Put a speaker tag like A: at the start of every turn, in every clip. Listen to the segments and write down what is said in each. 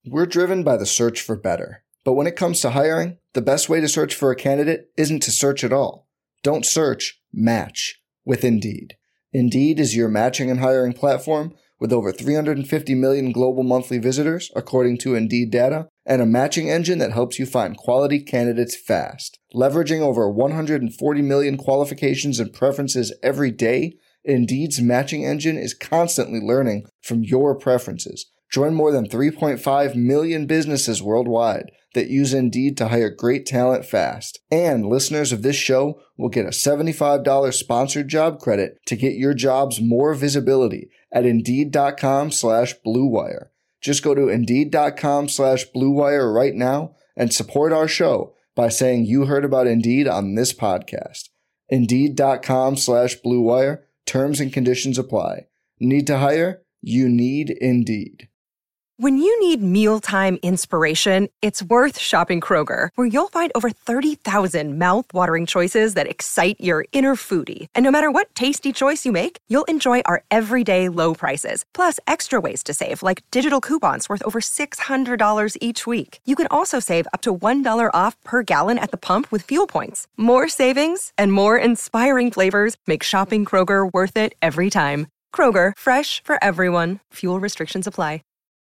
A: We're driven by the search for better. But when it comes to hiring, the best way to search for a candidate isn't to search at all. Don't search, match with Indeed. Indeed is your matching and hiring platform with over 350 million global monthly visitors, according to Indeed data, and a matching engine that helps you find quality candidates fast. Leveraging over 140 million qualifications and preferences every day, Indeed's matching engine is constantly learning from your preferences. Join more than 3.5 million businesses worldwide that use Indeed to hire great talent fast. And listeners of this show will get a $75 sponsored job credit to get your jobs more visibility at Indeed.com/Blue Wire. Just go to Indeed.com/Blue Wire right now and support our show by saying you heard about Indeed on this podcast. Indeed.com/Blue Wire. Terms and conditions apply. Need to hire? You need Indeed.
B: When you need mealtime inspiration, it's worth shopping Kroger, where you'll find over 30,000 mouth-watering choices that excite your inner foodie. And no matter what tasty choice you make, you'll enjoy our everyday low prices, plus extra ways to save, like digital coupons worth over $600 each week. You can also save up to $1 off per gallon at the pump with fuel points. More savings and more inspiring flavors make shopping Kroger worth it every time. Kroger, fresh for everyone. Fuel restrictions apply.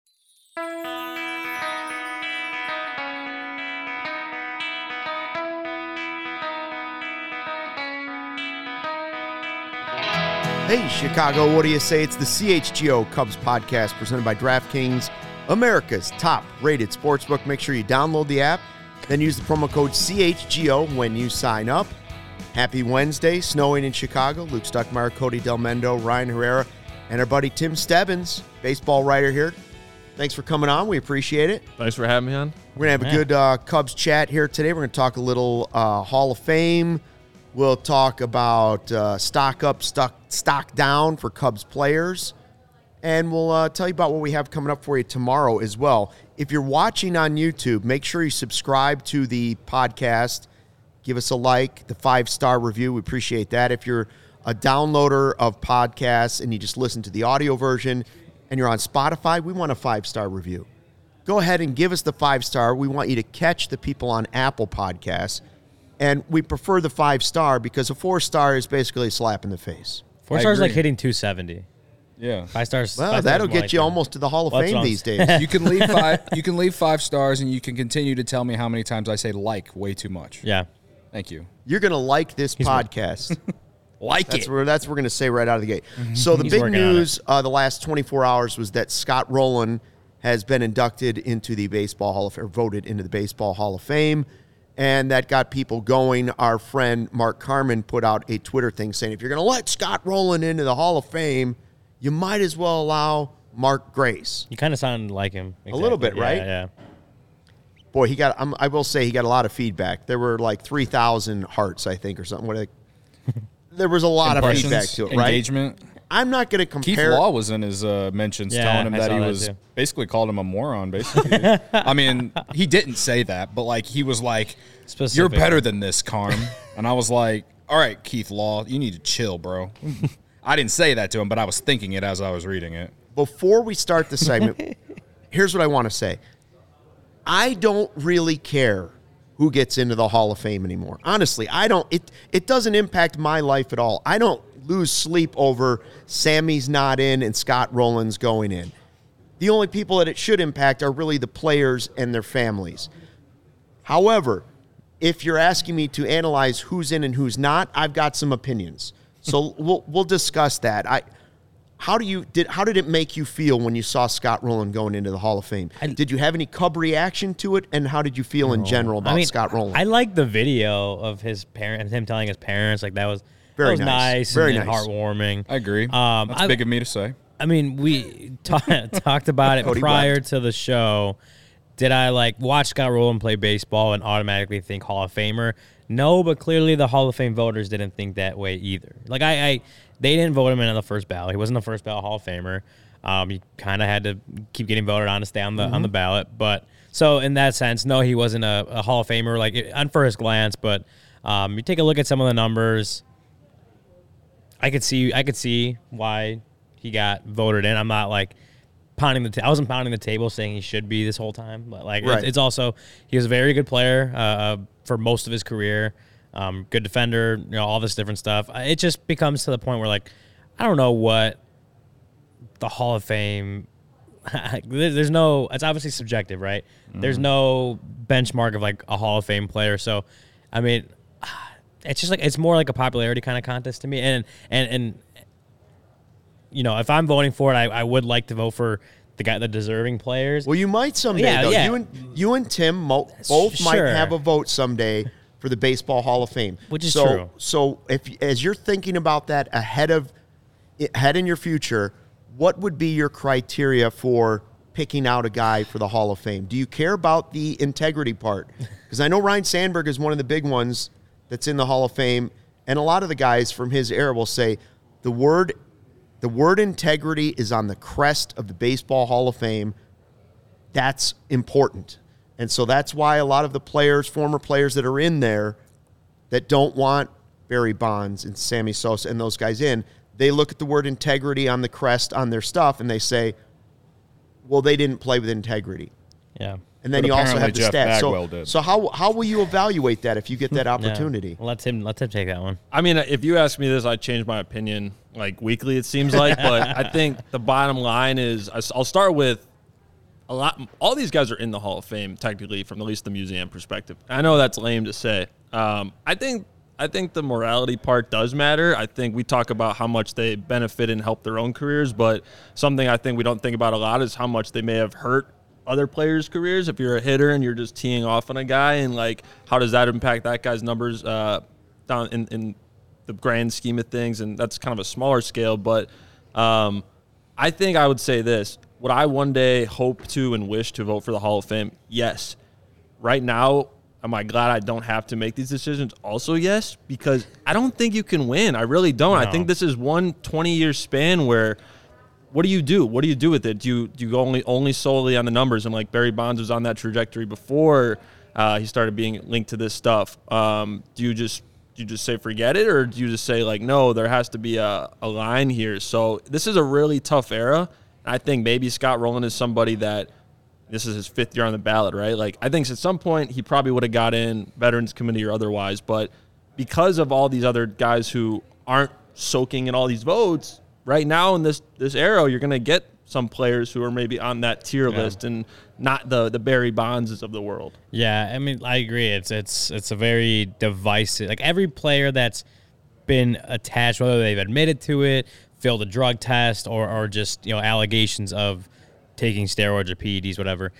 C: Hey, Chicago, what do you say? It's the CHGO Cubs podcast presented by DraftKings, America's top-rated sportsbook. Make sure you download the app, then use the promo code CHGO when you sign up. Happy Wednesday, snowing in Chicago. Luke Stuckmeyer, Cody Del Mendo, Ryan Herrera, and our buddy Tim Stebbins, baseball writer here. Thanks for coming on. We appreciate it.
D: Thanks for having me on.
C: We're going to have a good Cubs chat here today. We're going to talk a little Hall of Fame. We'll talk about stock up, stock down for Cubs players. And we'll tell you about what we have coming up for you tomorrow as well. If you're watching on YouTube, make sure you subscribe to the podcast. Give us a like, the 5-star review. We appreciate that. If you're a downloader of podcasts and you just listen to the audio version and you're on Spotify, we want a 5-star review. Go ahead and give us the 5-star. We want you to catch the people on Apple Podcasts. And we prefer the 5-star because a 4-star is basically a slap in the face.
E: 4 stars like hitting 270.
D: Yeah.
E: 5 stars.
C: Well,
E: 5
C: that'll
E: stars
C: get
E: like
C: you almost to the Hall of Fame these days.
F: You can leave 5. You can leave 5 stars, and you can continue to tell me how many times I say like way too much.
E: Yeah.
F: Thank you.
C: You're going to like this podcast.
F: That's
C: what we're going to say right out of the gate. So the big news the last 24 hours was that Scott Rowland has been inducted into the Baseball Hall of Fame, or voted into the Baseball Hall of Fame. And that got people going. Our friend Mark Carman put out a Twitter thing saying, if you're going to let Scott Rowland into the Hall of Fame, you might as well allow Mark Grace.
E: You kind of sound like him. Exactly.
C: A little bit, right?
E: Yeah.
C: Boy, he got. I will say he got a lot of feedback. There were like 3,000 hearts, I think, or something. There was a lot of feedback to it, right?
F: Engagement.
C: I'm not going to compare.
F: Keith Law was in his mentions telling him that he was basically called him a moron, basically. I mean, he didn't say that, but like he was like, you're better than this, Carm. And I was like, all right, Keith Law, you need to chill, bro. I didn't say that to him, but I was thinking it as I was reading it.
C: Before we start the segment, here's what I want to say. I don't really care who gets into the Hall of Fame anymore. Honestly, I don't. It doesn't impact my life at all. I don't lose sleep over Sammy's not in and Scott Rowland's going in. The only people that it should impact are really the players and their families. However, if you're asking me to analyze who's in and who's not, I've got some opinions. So we'll discuss that. How did it make you feel when you saw Scott Rowland going into the Hall of Fame? Did you have any Cub reaction to it, and how did you feel in general about Scott Rowland?
E: I like the video of his parents, him telling his parents, like that was
C: very
E: nice,
C: very
E: and
C: nice,
E: heartwarming.
F: I agree. That's big of me to say.
E: I mean, we talked about it prior to the show. Did I watch Scott Rowland play baseball and automatically think Hall of Famer? No, but clearly the Hall of Fame voters didn't think that way either. They didn't vote him in on the first ballot. He wasn't the first ballot Hall of Famer. He kind of had to keep getting voted on to stay on the ballot. But so in that sense, no, he wasn't a Hall of Famer on first glance. But you take a look at some of the numbers. I could see why he got voted in. I'm not I wasn't pounding the table saying he should be this whole time, but like it's also he was a very good player for most of his career, good defender, all this different stuff. It just becomes to the point where like I don't know what the Hall of Fame. There's no. It's obviously subjective, right? There's no benchmark of like a Hall of Fame player. So, I mean, it's just like it's more like a popularity kind of contest to me. And if I'm voting for it, I would like to vote for the deserving players.
C: Well, you might someday. Though. Yeah. You and Tim both might have a vote someday for the Baseball Hall of Fame,
E: which is true.
C: So, as you're thinking about that ahead in your future, what would be your criteria for picking out a guy for the Hall of Fame? Do you care about the integrity part? Because I know Ryne Sandberg is one of the big ones that's in the Hall of Fame, and a lot of the guys from his era will say the word integrity is on the crest of the Baseball Hall of Fame. That's important. And so that's why a lot of the former players that are in there that don't want Barry Bonds and Sammy Sosa and those guys in, they look at the word integrity on the crest on their stuff and they say, well, they didn't play with integrity.
E: Yeah.
C: And then you also have the stats. So how will you evaluate that if you get that opportunity?
E: Yeah. Let's him take that one.
D: I mean, if you ask me this, I change my opinion like weekly, it seems like. But I think the bottom line is I'll start with all these guys are in the Hall of Fame, technically, from at least the museum perspective. I know that's lame to say. I think the morality part does matter. I think we talk about how much they benefit and help their own careers, but something I think we don't think about a lot is how much they may have hurt other players' careers. If you're a hitter and you're just teeing off on a guy, and like how does that impact that guy's numbers down in the grand scheme of things? And that's kind of a smaller scale, but I think I would say this. Would I one day hope to and wish to vote for the Hall of Fame? Yes. Right now, am I glad I don't have to make these decisions? Also, yes, because I don't think you can win. I really don't. No. I think this is one 20-year span where what do you do? What do you do with it? Do you go only solely on the numbers? And like Barry Bonds was on that trajectory before he started being linked to this stuff. Do you just say forget it, or do you just say like no, there has to be a line here? So this is a really tough era. I think maybe Scott Rowland is somebody that this is his 5th year on the ballot, right? Like, I think at some point he probably would have got in, Veterans Committee or otherwise, but because of all these other guys who aren't soaking in all these votes, right now in this era, you're going to get some players who are maybe on that tier list and not the Barry Bondses of the world.
E: Yeah, I mean, I agree. It's a very divisive. Like, every player that's been attached, whether they've admitted to it, failed a drug test, or just allegations of taking steroids or PEDs, whatever.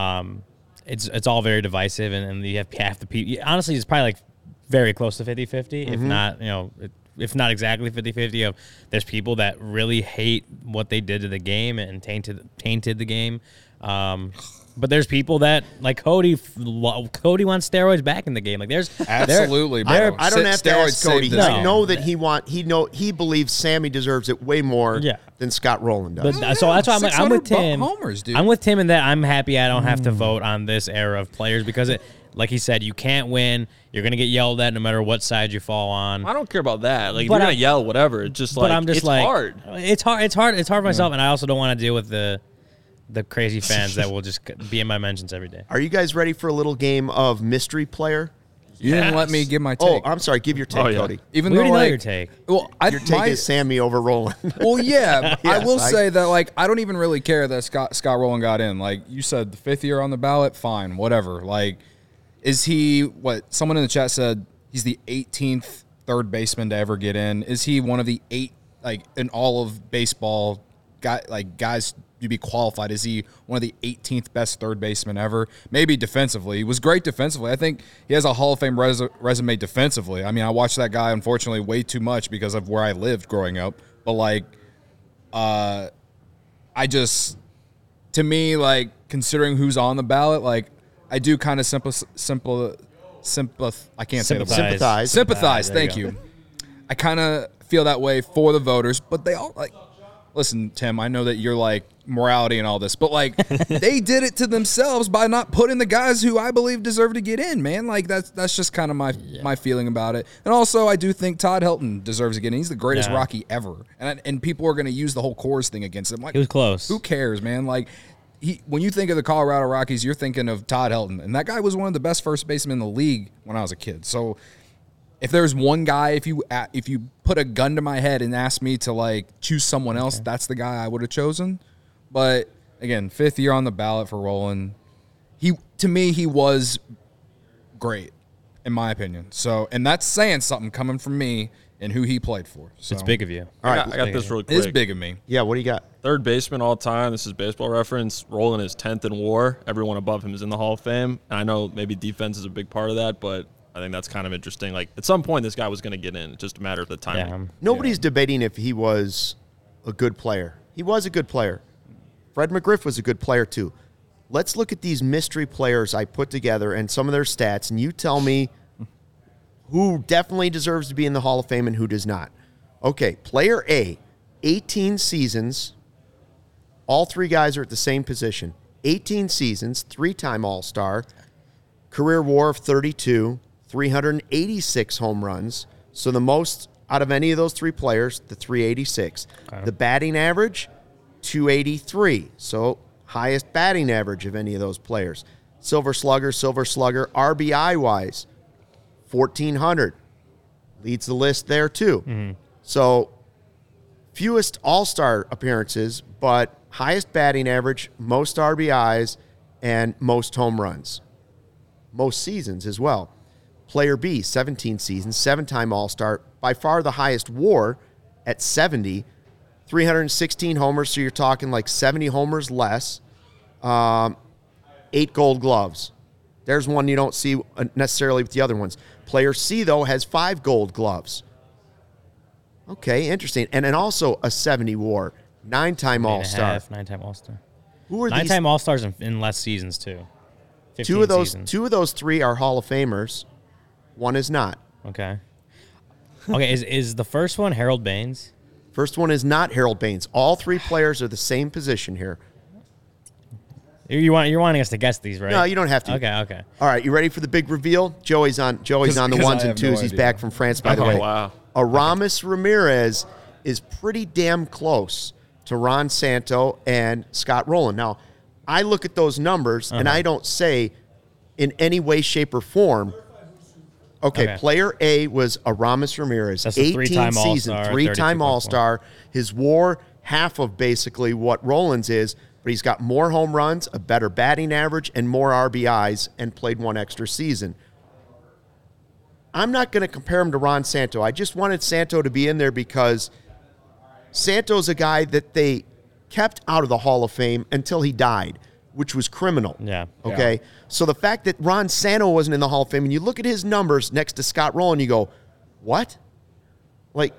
E: It's all very divisive, and you have half the people. Honestly, it's probably like very close to 50-50, if not exactly 50-50. Of there's people that really hate what they did to the game and tainted the game. But there's people that, like Cody wants steroids back in the game. Like there's
F: absolutely.
C: I don't have to ask Cody. I know that he believes Sammy deserves it way more than Scott Rowland does.
E: But, so that's why I'm with Tim. Homers, dude. I'm with Tim in that I'm happy I don't have to vote on this era of players because like he said, you can't win. You're gonna get yelled at no matter what side you fall on.
D: I don't care about that. Like, you're gonna yell, whatever. It's just like, it's hard.
E: It's hard. It's hard for myself, and I also don't want to deal with the crazy fans that will just be in my mentions every day.
C: Are you guys ready for a little game of mystery player?
F: You didn't let me give my take.
C: Oh, I'm sorry. Give your take, Cody.
E: Even though know your take.
F: Well,
C: your take is Sammy over Rowland.
F: Well, yeah. I will say that, like, I don't even really care that Scott Rowland got in. Like you said, the 5th year on the ballot, fine, whatever. Like, is he what someone in the chat said? He's the 18th third baseman to ever get in. Is he one of the 8, like, in all of baseball, guys to be qualified? Is he one of the 18th best third basemen ever? Maybe defensively. He was great defensively. I think he has a Hall of Fame resume defensively. I mean, I watched that guy, unfortunately, way too much because of where I lived growing up. But, like, to me, like, considering who's on the ballot, like, I do kind of sympathize. Sympathize. Thank you. I kind of feel that way for the voters, but they all, like, listen, Tim, I know that you're like morality and all this, but like they did it to themselves by not putting the guys who I believe deserve to get in, man. Like that's just kind of my feeling about it. And also, I do think Todd Helton deserves to get in. He's the greatest Rocky ever, and people are going to use the whole Coors thing against him. Like,
E: he was close.
F: Who cares, man? Like. When you think of the Colorado Rockies, you're thinking of Todd Helton, and that guy was one of the best first basemen in the league when I was a kid. So, if there's one guy, if you put a gun to my head and asked me to like choose someone else, that's the guy I would have chosen. But again, 5th year on the ballot for Rolen. To me, he was great, in my opinion. So, and that's saying something coming from me and who he played for. So.
E: It's big of you.
D: All right, I got this really quick.
F: It's big of me.
C: Yeah, what do you got?
D: Third baseman all time. This is Baseball Reference. Rolen is 10th in WAR. Everyone above him is in the Hall of Fame. And I know maybe defense is a big part of that, but I think that's kind of interesting. Like, at some point, this guy was going to get in. It's just a matter of the timing.
E: Yeah.
C: Nobody's debating if he was a good player. He was a good player. Fred McGriff was a good player, too. Let's look at these mystery players I put together and some of their stats, and you tell me who definitely deserves to be in the Hall of Fame and who does not. Okay, player A, 18 seasons. All 3 guys are at the same position. 18 seasons, 3-time All-Star, career WAR of 32, 386 home runs. So the most out of any of those 3 players, the 386. Okay. The batting average, 283. So highest batting average of any of those players. Silver Slugger, RBI-wise, 1,400. Leads the list there, too. Mm-hmm. So fewest All-Star appearances, but highest batting average, most RBIs, and most home runs. Most seasons as well. Player B, 17 seasons, 7-time All-Star, by far the highest WAR at 70, 316 homers, so you're talking like 70 homers less, 8 Gold Gloves. There's one you don't see necessarily with the other ones. Player C, though, has 5 Gold Gloves. Okay, interesting. And then also a 70 WAR, 9-time All-Star.
E: 9-time All-Star.
C: Who are
E: 9-time All-Stars in less seasons, too.
C: 2 of those 3 are Hall of Famers. One is not.
E: Okay. Okay, is the first one Harold Baines?
C: First one is not Harold Baines. All 3 players are the same position here.
E: You're wanting us to guess these, right?
C: No, you don't have to.
E: Okay.
C: All right, you ready for the big reveal? Joey's on the ones and twos. He's back from France, by the way.
D: Wow.
C: Aramis Ramirez is pretty damn close to Ron Santo and Scott Rolen. Now, I look at those numbers, and I don't say in any way, shape, or form, okay. Player A was Aramis Ramirez.
E: That's
C: 18 season, 3-time All-Star. His WAR, half of basically what Rolen's is, but he's got more home runs, a better batting average, and more RBIs, and played 1 extra season. I'm not going to compare him to Ron Santo. I just wanted Santo to be in there because Santo's a guy that they kept out of the Hall of Fame until he died, which was criminal.
E: Yeah.
C: Okay? Yeah. So the fact that Ron Santo wasn't in the Hall of Fame, and you look at his numbers next to Scott Rolen, you go, what? Like,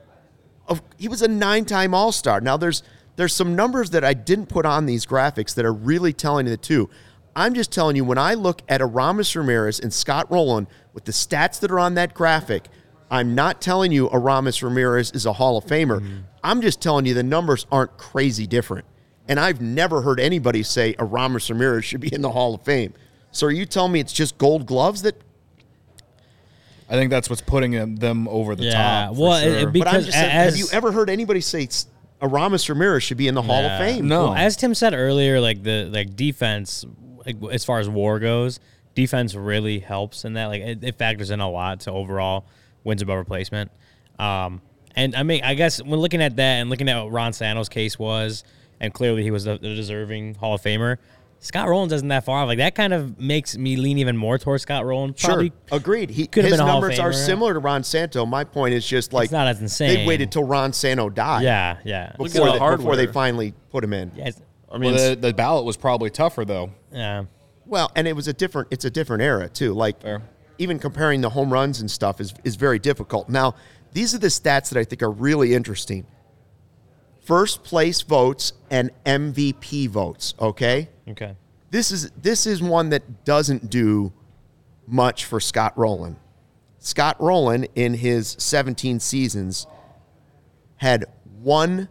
C: he was a 9-time All-Star. Now, there's some numbers that I didn't put on these graphics that are really telling you the two. I'm just telling you, when I look at Aramis Ramirez and Scott Rolen with the stats that are on that graphic, I'm not telling you Aramis Ramirez is a Hall of Famer. Mm-hmm. I'm just telling you the numbers aren't crazy different. And I've never heard anybody say Aramis Ramirez should be in the Hall of Fame. So are you telling me it's just Gold Gloves that...
F: I think that's what's putting them over the top.
E: Well,
F: sure.
C: But I'm just saying, have you ever heard anybody say Aramis Ramirez should be in the Hall of Fame?
F: No.
E: Well, as Tim said earlier, defense, as far as WAR goes, defense really helps in that. Like it factors in a lot to overall wins above replacement. And I mean, I guess when looking at that and looking at what Ron Santo's case was, and clearly he was the deserving Hall of Famer, Scott Rolen isn't that far off. Like that kind of makes me lean even more towards Scott Rolen.
C: Sure, agreed. His numbers are similar to Ron Santo. My point is just like
E: it's not as insane.
C: They waited till Ron Santo died.
E: Yeah.
C: Before they finally put him in.
E: Yeah,
F: I mean, the ballot was probably tougher though.
E: Yeah.
C: Well, and it's a different era too. Like even comparing the home runs and stuff is very difficult. Now, these are the stats that I think are really interesting. First place votes and MVP votes, okay?
E: Okay.
C: This is one that doesn't do much for Scott Rolen. Scott Rolen, in his 17 seasons, had 1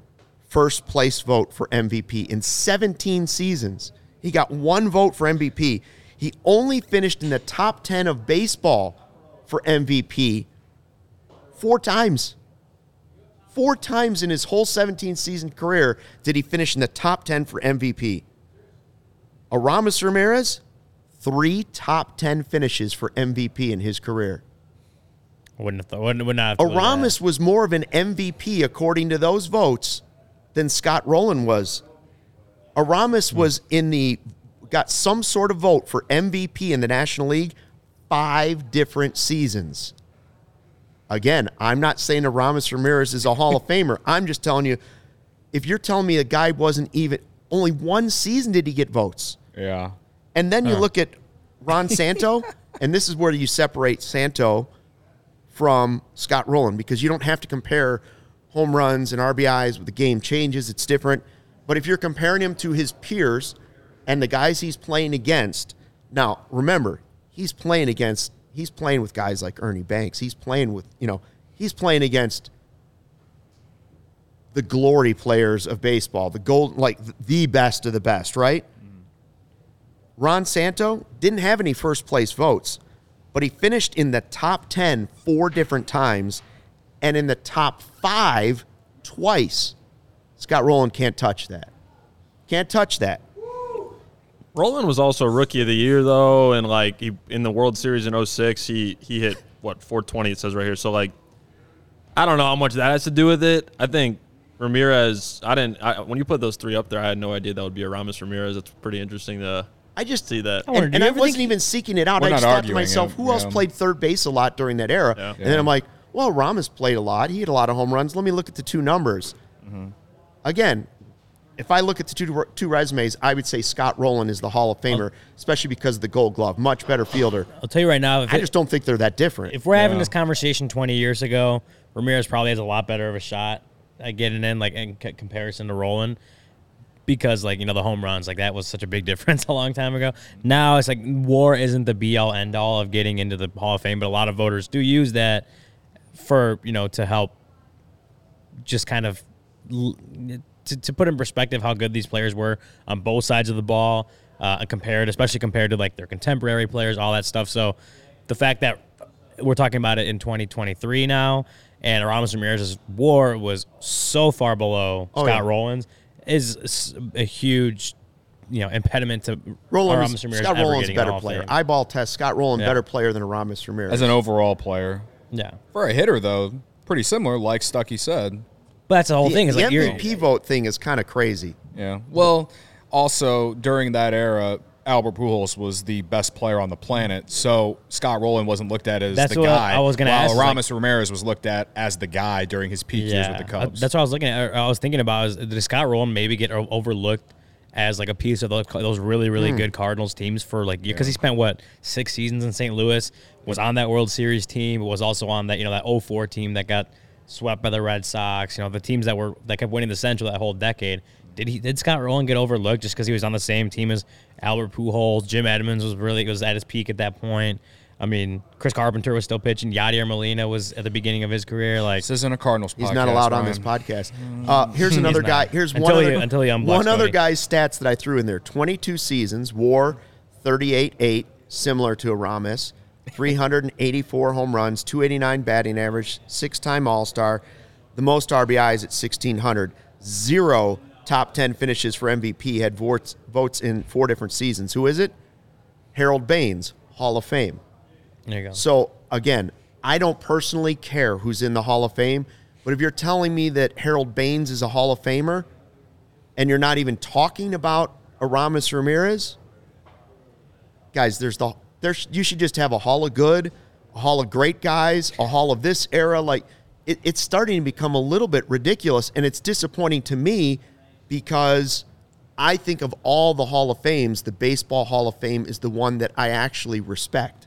C: first place vote for MVP in 17 seasons. He got 1 vote for MVP. He only finished in the top 10 of baseball for MVP 4 times. 4 times in his whole 17-season career did he finish in the top 10 for MVP. Aramis Ramirez, 3 top 10 finishes for MVP in his career.
E: Would not have
C: Aramis was more of an MVP, according to those votes, than Scott Rowland was. Aramis was got some sort of vote for MVP in the National League 5 different seasons. Again, I'm not saying Aramis Ramirez is a Hall of Famer. I'm just telling you, if you're telling me a guy wasn't even, only 1 season did he get votes.
F: Yeah.
C: And then you look at Ron Santo, and this is where you separate Santo from Scott Rowland, because you don't have to compare home runs and RBIs with the game changes. It's different. But if you're comparing him to his peers and the guys he's playing against, now remember, he's playing with guys like Ernie Banks. He's playing against the glory players of baseball, the best of the best, right? Ron Santo didn't have any first place votes, but he finished in the top 10 4 different times and in the top 5 twice. Scott Rowland can't touch that. Can't touch that.
D: Rowland was also Rookie of the Year, though, and in the World Series in 2006, he hit, 420, it says right here. So, I don't know how much that has to do with it. I think Ramirez, when you put those 3 up there, I had no idea that would be Aramis Ramirez. It's pretty interesting to see that.
C: And I wasn't even seeking it out. I just thought to myself, who else played third base a lot during that era? Yeah. And then I'm like, well, Aramis played a lot. He had a lot of home runs. Let me look at the 2 numbers. Mm-hmm. Again, if I look at the two resumes, I would say Scott Rowland is the Hall of Famer, especially because of the Gold Glove. Much better fielder.
E: I'll tell you right now.
C: I just don't think they're that different.
E: If we're having this conversation 20 years ago, Ramirez probably has a lot better of a shot at getting in comparison to Rowland. Because, the home runs, that was such a big difference a long time ago. Now it's WAR isn't the be-all, end-all of getting into the Hall of Fame, but a lot of voters do use that for, to help just kind of to put in perspective how good these players were on both sides of the ball, especially compared to, their contemporary players, all that stuff. So the fact that we're talking about it in 2023 now, and Aramis Ramirez's WAR was so far below Scott Rowland's, is a huge, impediment to Aramis Ramirez.
C: Scott Rowland's a better player. Eyeball test, Scott Rowland better player than Aramis Ramirez.
F: As an overall player.
E: Yeah.
F: For a hitter, though, pretty similar, like Stuckey said.
E: But that's the whole thing.
C: The MVP vote thing is kind of crazy.
F: Yeah. Well, also, during that era, Albert Pujols was the best player on the planet, so Scott Rowland wasn't looked at as the guy.
E: I was going to ask.
F: Aramis Ramirez was looked at as the guy during his peak years with the Cubs.
E: That's what I was looking at. I was thinking about did Scott Rowland maybe get overlooked as a piece of those really, really good Cardinals teams for because he spent 6 seasons in St. Louis, was on that World Series team, was also on that that 2004 team that got swept by the Red Sox. The teams that kept winning the Central that whole decade. Did Scott Rowland get overlooked just because he was on the same team as Albert Pujols? Jim Edmonds was at his peak at that point. I mean, Chris Carpenter was still pitching. Yadier Molina was at the beginning of his career.
F: This isn't a Cardinals podcast.
C: He's not allowed on this podcast. Here's another guy. Here's one other guy's stats that I threw in there. 22 seasons, WAR 38.8, similar to Aramis. 384 home runs, 289 batting average, 6-time All-Star. The most RBIs at 1,600. 0 top 10 finishes for MVP, had votes in 4 different seasons. Who is it? Harold Baines, Hall of Fame.
E: There you go.
C: So, again, I don't personally care who's in the Hall of Fame, but if you're telling me that Harold Baines is a Hall of Famer and you're not even talking about Aramis Ramirez, guys, you should just have a Hall of Good, a Hall of Great guys, a Hall of this era. It's starting to become a little bit ridiculous, and it's disappointing to me because I think of all the Hall of Fames, the Baseball Hall of Fame is the one that I actually respect.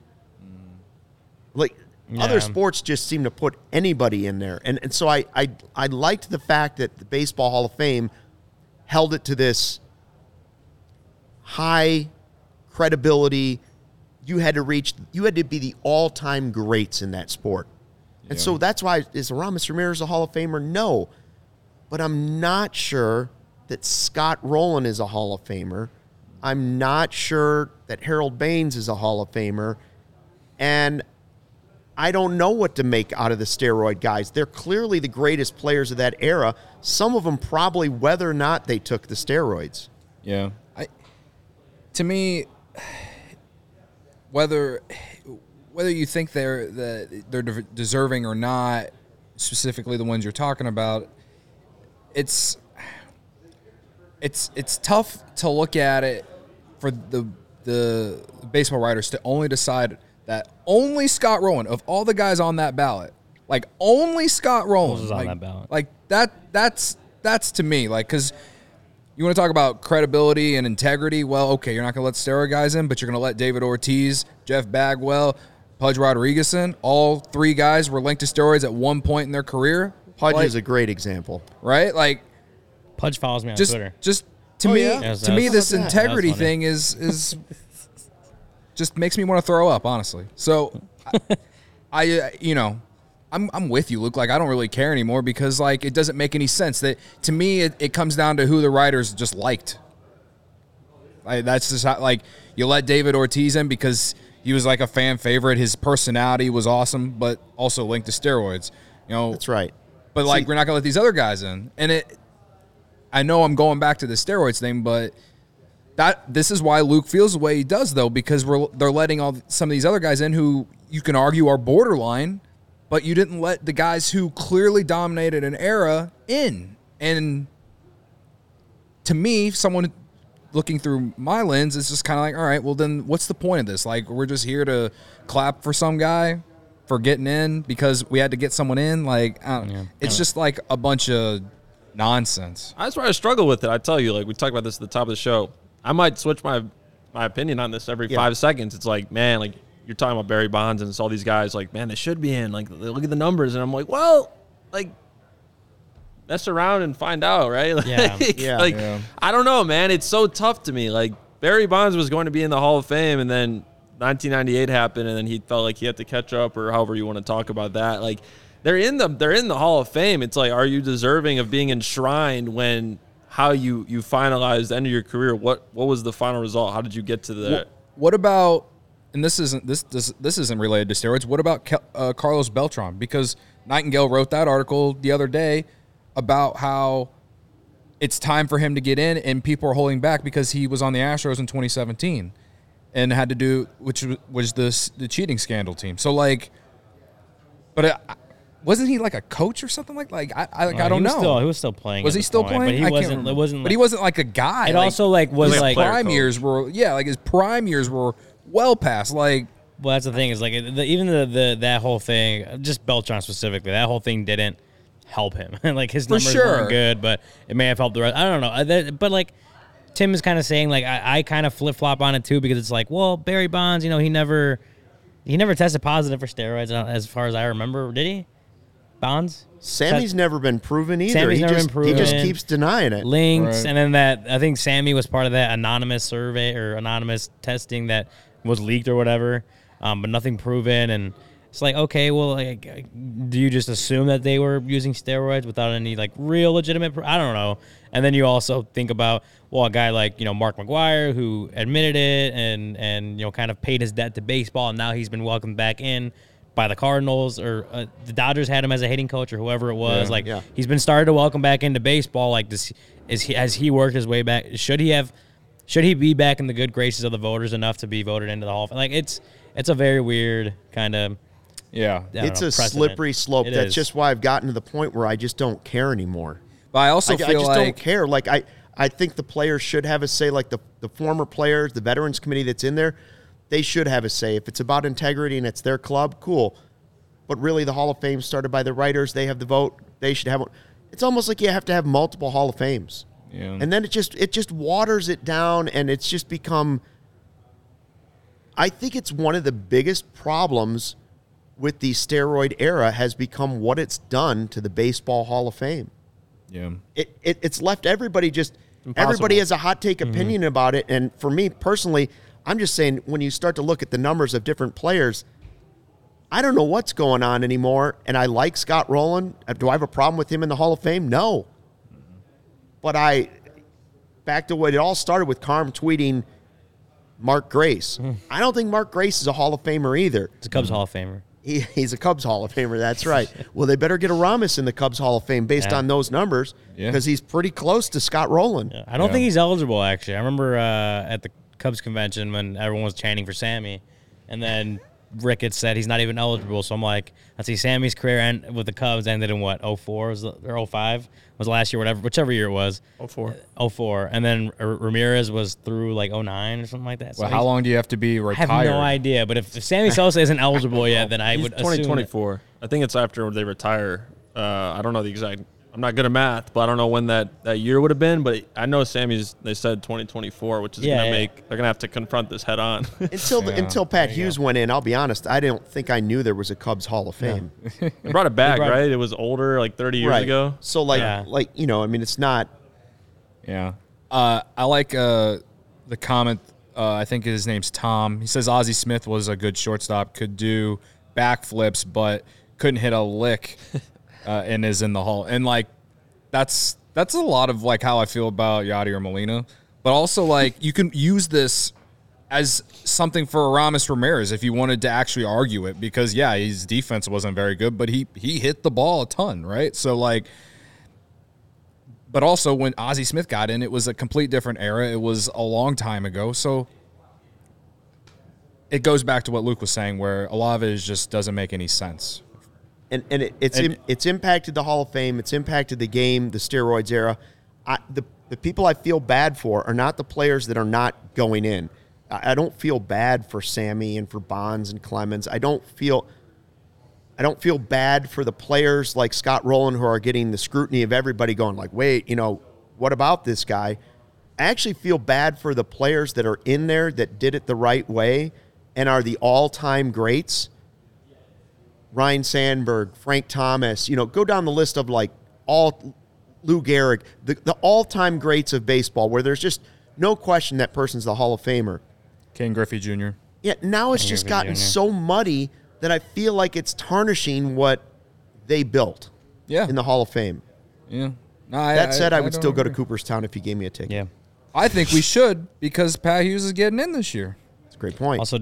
C: Other sports just seem to put anybody in there. And so I liked the fact that the Baseball Hall of Fame held it to this high credibility. You had to be the all-time greats in that sport. And so that's why, is Aramis Ramirez a Hall of Famer? No. but I'm not sure that Scott Rowland is a Hall of Famer. I'm not sure that Harold Baines is a Hall of Famer. And I don't know what to make out of the steroid guys. They're clearly the greatest players of that era. Some of them probably whether or not they took the steroids.
F: Yeah. To me, whether you think they're deserving or not, specifically the ones you're talking about, it's tough to look at it for the baseball writers to only decide that only Scott Rowland, of all the guys on that ballot, like only Scott Rowland
E: was on that ballot.
F: Like that's to me, like, because you want to talk about credibility and integrity. Well, okay, you're not going to let steroid guys in, but you're going to let David Ortiz, Jeff Bagwell, Pudge Rodriguez in. All three guys were linked to steroids at one point in their career.
C: Pudge is a great example,
F: right? Like,
E: Pudge follows me on Twitter.
F: Just to me, this integrity thing is just makes me want to throw up, honestly. So, I'm with you, Luke. Like, I don't really care anymore because, like, it doesn't make any sense. That to me, it comes down to who the writers just liked. That's just how, like, you let David Ortiz in because he was like a fan favorite. His personality was awesome, but also linked to steroids.
C: That's right.
F: But like, we're not gonna let these other guys in. And I know I'm going back to the steroids thing, but this is why Luke feels the way he does, though, because they're letting some of these other guys in who you can argue are borderline, but you didn't let the guys who clearly dominated an era in. And to me, someone looking through my lens is just kind of like, all right, well then what's the point of this? Like, we're just here to clap for some guy for getting in because we had to get someone in. Like, it's just like a bunch of nonsense.
D: That's where I struggle with it. I tell you, like, we talked about this at the top of the show. I might switch my opinion on this every 5 seconds. It's like, man, like, you're talking about Barry Bonds and it's all these guys like, man, they should be in. Like, look at the numbers. And I'm like, well, like, mess around and find out, right? Like, I don't know, man. It's so tough to me. Like, Barry Bonds was going to be in the Hall of Fame, and then 1998 happened, and then he felt like he had to catch up, or however you want to talk about that. Like, they're in the Hall of Fame. It's like, are you deserving of being enshrined when how you finalized the end of your career? What was the final result? How did you get to the?
F: What about? And this isn't related to steroids. What about Carlos Beltran? Because Nightingale wrote that article the other day about how it's time for him to get in, and people are holding back because he was on the Astros in 2017 and had to do, which was the cheating scandal team. So, like, but wasn't he like a coach or something like? I don't know.
E: He was still playing.
F: Was he still playing?
E: But he wasn't. It wasn't.
F: But he wasn't like a guy.
E: It also was like
F: prime years were his prime years were well past. Like,
E: well, that's the thing is like even that whole thing, just Beltran specifically, that whole thing didn't help him. Like, his numbers weren't good, but it may have helped the rest. I don't know. But like, Tim is kind of saying, like, I kind of flip flop on it too, because it's like, well, Barry Bonds, he never tested positive for steroids as far as I remember. Did he? Bonds?
C: Sammy's never been proven either.
E: Sammy's never been proven.
C: He just keeps denying it.
E: Links, right. And then I think Sammy was part of that anonymous survey or anonymous testing that was leaked or whatever, but nothing proven. And it's like, okay, well, like, do you just assume that they were using steroids without any, like, real legitimate I don't know. And then you also think about, well, a guy like, Mark McGwire, who admitted it and kind of paid his debt to baseball, and now he's been welcomed back in by the Cardinals, or the Dodgers had him as a hitting coach or whoever it was. He's been started to welcome back into baseball. Like, has he worked his way back? Should he be back in the good graces of the voters enough to be voted into the Hall of Fame? Like, it's a very weird kind of.
C: Yeah, it's a slippery slope. That's just why I've gotten to the point where I just don't care anymore.
F: But I also feel I
C: just don't care. Like, I think the players should have a say. Like, the former players, the Veterans Committee that's in there, they should have a say. If it's about integrity and it's their club, cool. But really, the Hall of Fame started by the writers. They have the vote. They should have one. It's almost like you have to have multiple Hall of Fames.
F: Yeah.
C: And then it just waters it down, and it's just become. I think it's one of the biggest problems with the steroid era has become what it's done to the Baseball Hall of Fame.
F: Yeah.
C: It's left everybody just impossible. Everybody has a hot take opinion about it. And for me personally, I'm just saying, when you start to look at the numbers of different players, I don't know what's going on anymore. And I like Scott Rowland. Do I have a problem with him in the Hall of Fame? No. But back to what it all started with, Carm tweeting Mark Grace. I don't think Mark Grace is a Hall of Famer either.
E: He's a Cubs Hall of Famer.
C: He's a Cubs Hall of Famer, that's right. Well, they better get Aramis in the Cubs Hall of Fame based on those numbers because he's pretty close to Scott Rowland.
E: Yeah. I don't think he's eligible, actually. I remember at the Cubs convention when everyone was chanting for Sammy, and then Ricketts said he's not even eligible. So I'm like, let's see, Sammy's career with the Cubs ended in what, 04 or 05 was the last year, whichever year it was. 04. And then Ramirez was through like 09 or something like that.
F: Well, so how long do you have to be retired?
E: I have no idea. But if Sammy Sosa isn't eligible yet, then I would assume
D: 2024. I think it's after they retire. I don't know the exact. I'm not good at math, but I don't know when that year would have been. But I know Sammy's. They said 2024, which is gonna make. They're gonna have to confront this head on.
C: Until Pat Hughes went in, I'll be honest. I don't think I knew there was a Cubs Hall of Fame.
D: They brought it back, right? It was older, like 30 years ago.
C: So it's not.
F: Yeah. I like the comment. I think his name's Tom. He says Ozzie Smith was a good shortstop, could do backflips, but couldn't hit a lick. And is in the Hall. And, like, that's a lot of, like, how I feel about Yadier Molina. But also, like, you can use this as something for Aramis Ramirez if you wanted to actually argue it. Because, his defense wasn't very good, but he hit the ball a ton, right? So, like, but also when Ozzie Smith got in, it was a complete different era. It was a long time ago. So it goes back to what Luke was saying, where a lot of it just doesn't make any sense.
C: And it's impacted the Hall of Fame. It's impacted the game, the steroids era. The people I feel bad for are not the players that are not going in. I don't feel bad for Sammy and for Bonds and Clemens. I don't feel bad for the players like Scott Rowland who are getting the scrutiny of everybody going like, wait, what about this guy? I actually feel bad for the players that are in there that did it the right way and are the all-time greats. Ryan Sandberg, Frank Thomas, go down the list of like all Lou Gehrig, the all-time greats of baseball where there's just no question that person's the Hall of Famer.
F: Ken Griffey Jr.
C: Yeah, now it's just gotten so muddy that I feel like it's tarnishing what they built in the Hall of Fame.
F: Yeah. No,
C: that said, I would still go to Cooperstown if he gave me a ticket.
E: Yeah.
F: I think we should because Pat Hughes is getting in this year.
C: That's a great point.
E: Also,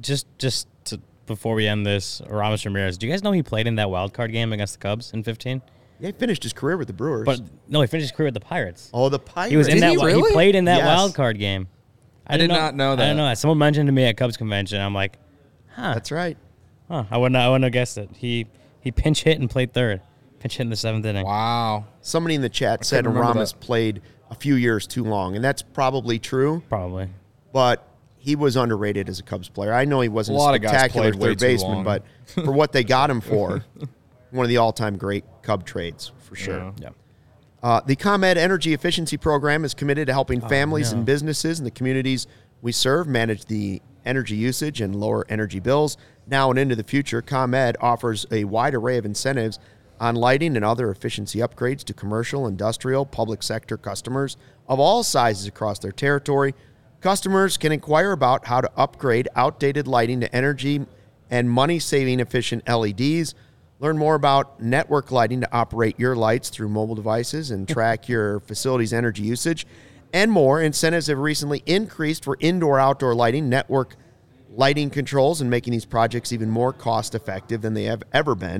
E: before we end this, Aramis Ramirez, do you guys know he played in that wild card game against the Cubs in 2015?
C: Yeah, he finished his career with the Brewers.
E: But no, he finished his career with the Pirates.
C: Oh, the Pirates.
E: He was in that.
F: Really?
E: He played in that wild card game.
F: I did not know that.
E: I didn't know that. Someone mentioned to me at Cubs convention. I'm like, huh.
C: That's right.
E: Huh. I wouldn't have guessed it. He pinch hit and played third. Pinch hit in the 7th inning.
F: Wow.
C: Somebody in the chat said Aramis played a few years too long, and that's probably true.
E: Probably.
C: But he was underrated as a Cubs player. I know he wasn't a spectacular third baseman, but for what they got him for, one of the all-time great Cub trades, for sure.
E: Yeah.
C: The ComEd Energy Efficiency Program is committed to helping families and businesses in the communities we serve manage the energy usage and lower energy bills. Now and into the future, ComEd offers a wide array of incentives on lighting and other efficiency upgrades to commercial, industrial, public sector customers of all sizes across their territory. Customers can inquire about how to upgrade outdated lighting to energy and money-saving efficient LEDs. Learn more about network lighting to operate your lights through mobile devices and track your facility's energy usage. And more. Incentives have recently increased for indoor-outdoor lighting, network lighting controls, and making these projects even more cost-effective than they have ever been.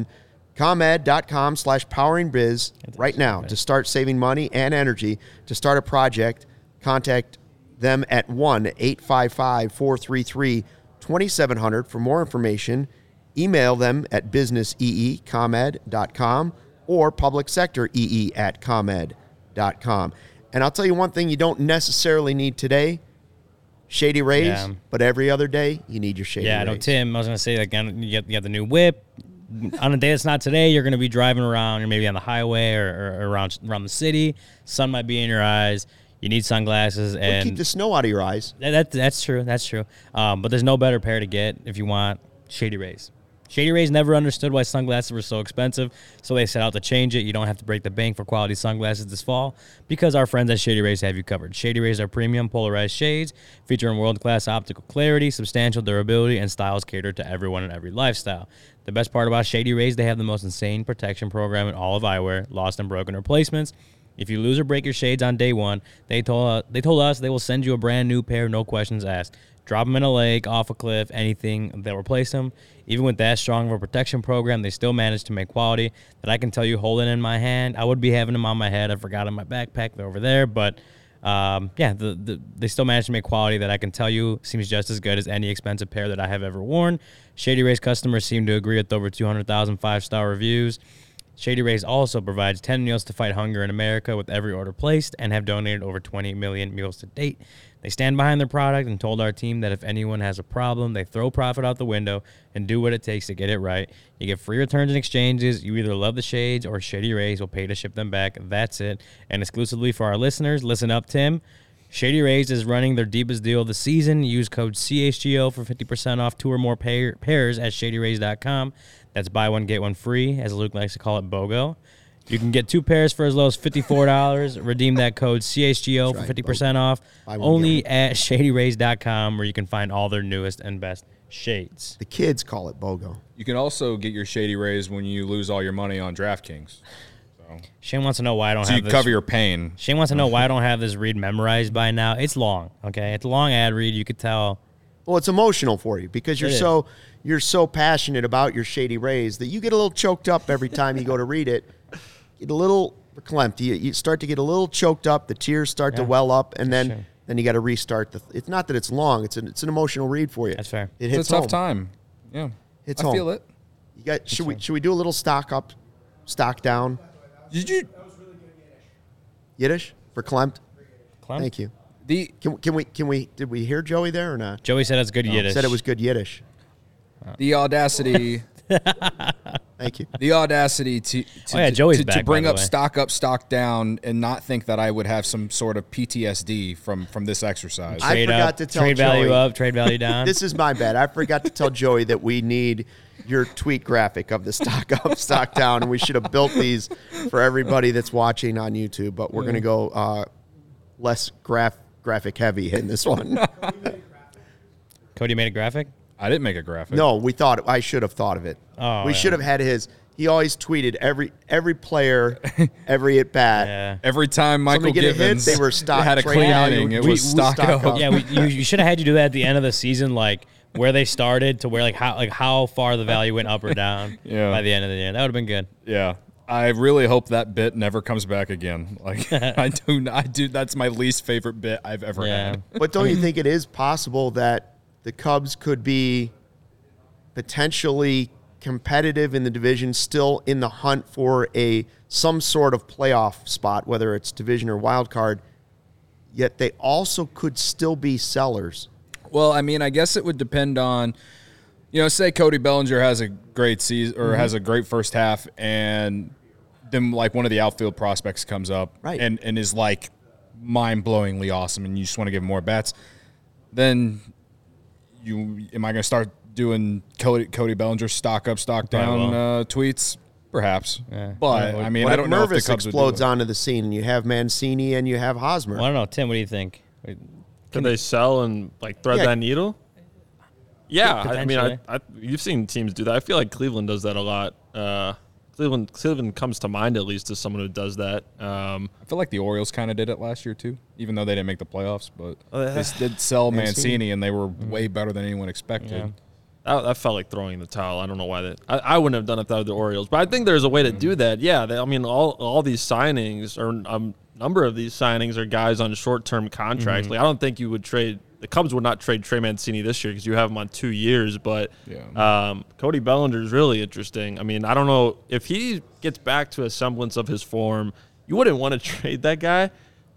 C: ComEd.com/poweringbiz right now to start saving money and energy. To start a project, contact them at 1-855-433-2700 for more information. Email them at businessee@comed.com or publicsectoree@comed.com. And I'll tell you one thing you don't necessarily need today, Shady Rays, but every other day you need your Shady Rays.
E: Yeah, I know, Tim, I was going to say, like, you have the new whip. On a day that's not today, you're going to be driving around. You're maybe on the highway or around the city. Sun might be in your eyes. You need sunglasses. And
C: keep the snow out of your eyes.
E: That's true. That's true. But there's no better pair to get if you want Shady Rays. Shady Rays never understood why sunglasses were so expensive, so they set out to change it. You don't have to break the bank for quality sunglasses this fall because our friends at Shady Rays have you covered. Shady Rays are premium polarized shades featuring world-class optical clarity, substantial durability, and styles catered to everyone and every lifestyle. The best part about Shady Rays, they have the most insane protection program in all of eyewear, lost and broken replacements, If you lose or break your shades on day one, they told us they will send you a brand new pair, no questions asked. Drop them in a lake, off a cliff, anything, they'll replace them. Even with that strong of a protection program, they still manage to make quality that I can tell you holding in my hand. I would be having them on my head. I forgot in my backpack. They're over there. But, they still manage to make quality that I can tell you seems just as good as any expensive pair that I have ever worn. Shady Rays customers seem to agree with over 200,000 5-star reviews. Shady Rays also provides 10 meals to fight hunger in America with every order placed and have donated over 20 million meals to date. They stand behind their product and told our team that if anyone has a problem, they throw profit out the window and do what it takes to get it right. You get free returns and exchanges. You either love the shades or Shady Rays will pay to ship them back. That's it. And exclusively for our listeners, listen up, Tim. Shady Rays is running their deepest deal of the season. Use code CHGO for 50% off 2 or more pairs at shadyrays.com. That's buy one, get one free, as Luke likes to call it, BOGO. You can get 2 pairs for as low as $54. Redeem that code CHGO for 50% off only at shadyrays.com, where you can find all their newest and best shades.
C: The kids call it BOGO.
F: You can also get your Shady Rays when you lose all your money on DraftKings.
E: Shane wants to know why I don't have this.
F: So you cover your pain.
E: Shane wants to know why I don't have this read memorized by now. It's long, okay? It's a long ad read. You could tell.
C: Well, it's emotional for you because you're so passionate about your Shady Rays that you get a little choked up every time you go to read it. Get a little verklempt. You start to get a little choked up. The tears start to well up, and then you got to restart. It's not that it's long. It's an emotional read for you.
E: That's fair.
C: It hits
F: it's a tough time. Yeah,
C: it's
F: I feel it.
C: You got. Should we do a little stock up, stock down?
F: Did you?
C: Yiddish for Verklempt? Thank you. Can we did we hear Joey there or not?
E: Joey said it's good Yiddish.
C: Said it was good Yiddish.
F: The audacity.
C: Thank you.
F: The audacity to bring up stock down and not think that I would have some sort of PTSD from this exercise.
C: I forgot to tell
E: trade
C: Joey,
E: value up, trade value down.
C: This is my bad. I forgot to tell Joey that we need your tweet graphic of the stock up, stock down, and we should have built these for everybody that's watching on YouTube. But we're going to go less graphic heavy in this one.
E: Cody made a graphic?
F: I didn't make a graphic.
C: No, I should have thought of it. We should have had his. He always tweeted every player, every at bat.
E: Yeah.
F: Every time Michael Givens
C: they were stock
F: had a clean inning, it was stock up.
E: Yeah, you should have had you do that at the end of the season, like where they started to where how far the value went up or down by the end of the year. That would have been good.
F: Yeah. I really hope that bit never comes back again. Like I do. That's my least favorite bit I've ever had.
C: But don't you think it is possible that the Cubs could be potentially competitive in the division, still in the hunt for some sort of playoff spot, whether it's division or wild card, yet they also could still be sellers?
F: Well, I mean, I guess it would depend on, say Cody Bellinger has a great season or has a great first half, and then like one of the outfield prospects comes up and is like mind-blowingly awesome, and you just want to give him more bats. Then am I going to start doing Cody Bellinger stock up, stock down tweets? Perhaps. Yeah. But, I mean, I don't know if the Cubs
C: explodes onto the scene and you have Mancini and you have Hosmer.
E: Well, I don't know. Tim, what do you think?
D: Could they sell and thread that needle? Yeah. I mean, you've seen teams do that. I feel like Cleveland does that a lot. Cleveland comes to mind, at least, as someone who does that.
F: I feel like the Orioles kind of did it last year, too, even though they didn't make the playoffs. But they did sell Mancini, and they were way better than anyone expected.
D: Yeah. That felt like throwing the towel. I don't know why I wouldn't have done it without the Orioles. But I think there's a way to do that. Yeah, all these signings, or a number of these signings, are guys on short-term contracts. I don't think you would trade – the Cubs would not trade Trey Mancini this year because you have him on 2 years. But Cody Bellinger is really interesting. I mean, I don't know. If he gets back to a semblance of his form, you wouldn't want to trade that guy.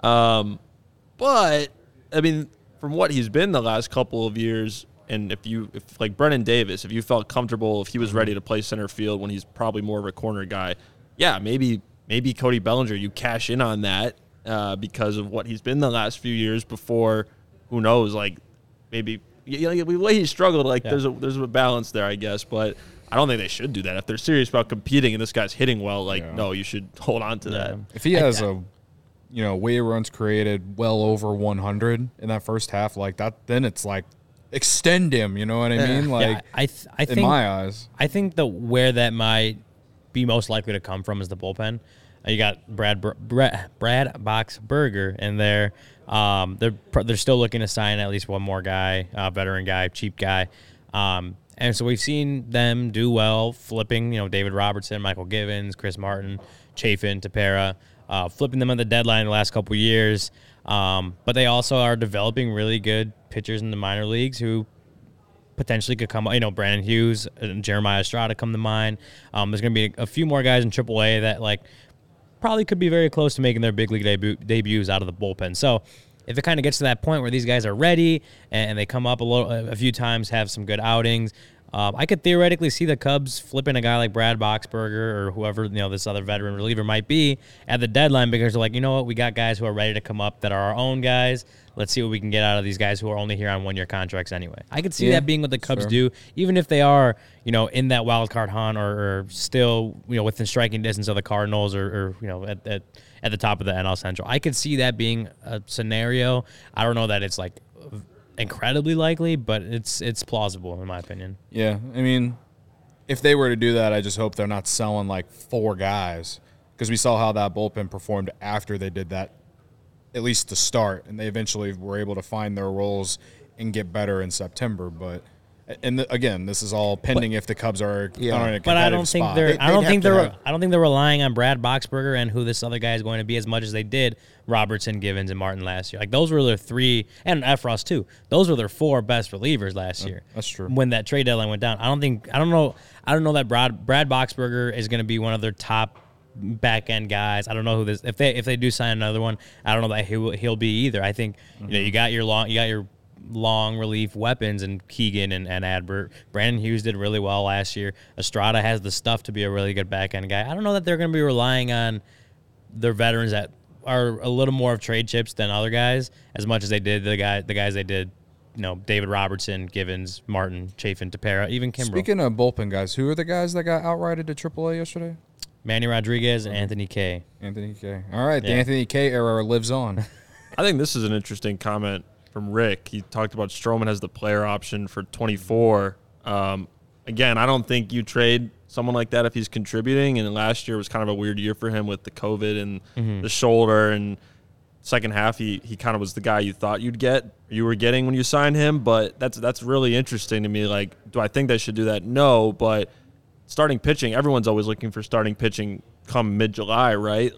D: But, I mean, from what he's been the last couple of years, and if like Brennan Davis, if you felt comfortable, if he was ready to play center field when he's probably more of a corner guy, maybe Cody Bellinger, you cash in on that because of what he's been the last few years before – who knows? Like, maybe the way he struggled. There's a balance there, I guess. But I don't think they should do that if they're serious about competing and this guy's hitting well. No, you should hold on to that.
F: If he has way runs created well over 100 in that first half like that, then it's like extend him. You know what I mean? Like,
E: I think,
F: in my eyes,
E: I think where that might be most likely to come from is the bullpen. You got Brad Boxberger in there. They're still looking to sign at least one more guy, veteran guy, cheap guy. And so we've seen them do well, flipping, David Robertson, Michael Givens, Chris Martin, Chafin, Tepera, flipping them on the deadline the last couple of years. But they also are developing really good pitchers in the minor leagues who potentially could come, Brandon Hughes and Jeremiah Estrada come to mind. There's going to be a few more guys in AAA that probably could be very close to making their big league debuts out of the bullpen. So if it kind of gets to that point where these guys are ready and they come up a few times, have some good outings, I could theoretically see the Cubs flipping a guy like Brad Boxberger or whoever this other veteran reliever might be at the deadline, because they're like, you know what, we got guys who are ready to come up that are our own guys. Let's see what we can get out of these guys who are only here on one-year contracts anyway. I could see that being what the Cubs do, even if they are, in that wild card hunt or still, within striking distance of the Cardinals or at the top of the NL Central. I could see that being a scenario. I don't know that it's incredibly likely, but it's plausible in my opinion.
F: Yeah, I mean, if they were to do that, I just hope they're not selling 4 guys, because we saw how that bullpen performed after they did that, at least to start, and they eventually were able to find their roles and get better in September. But again, this is all pending if the Cubs are in a competitive
E: but I don't think
F: spot.
E: I don't think they're relying on Brad Boxberger and who this other guy is going to be as much as they did Robertson, Givens, and Martin last year. Those were their 3, and Efros too. Those were their 4 best relievers last year.
F: That's true.
E: When that trade deadline went down, I don't know that Brad Boxberger is going to be one of their top back end guys. I don't know who this. If they do sign another one, I don't know that he'll be either. I think you got your long relief weapons and Keegan and Adbert. Brandon Hughes did really well last year. Estrada has the stuff to be a really good back end guy. I don't know that they're going to be relying on their veterans that are a little more of trade chips than other guys as much as they did the guys they did. David Robertson, Givens, Martin, Chafin, Tepera, even Kimbrel.
F: Speaking of bullpen guys, who are the guys that got outrighted to AAA yesterday?
E: Manny Rodriguez and Anthony Kay.
F: Anthony Kay. All right, the Anthony Kay era lives on.
D: I think this is an interesting comment from Rick. He talked about Stroman has the player option for 24. Again, I don't think you trade someone like that if he's contributing, and last year was kind of a weird year for him with the COVID and the shoulder, and second half he kind of was the guy you thought you were getting when you signed him. But that's really interesting to me. Do I think they should do that? No, but starting pitching, everyone's always looking for starting pitching come mid-July, right?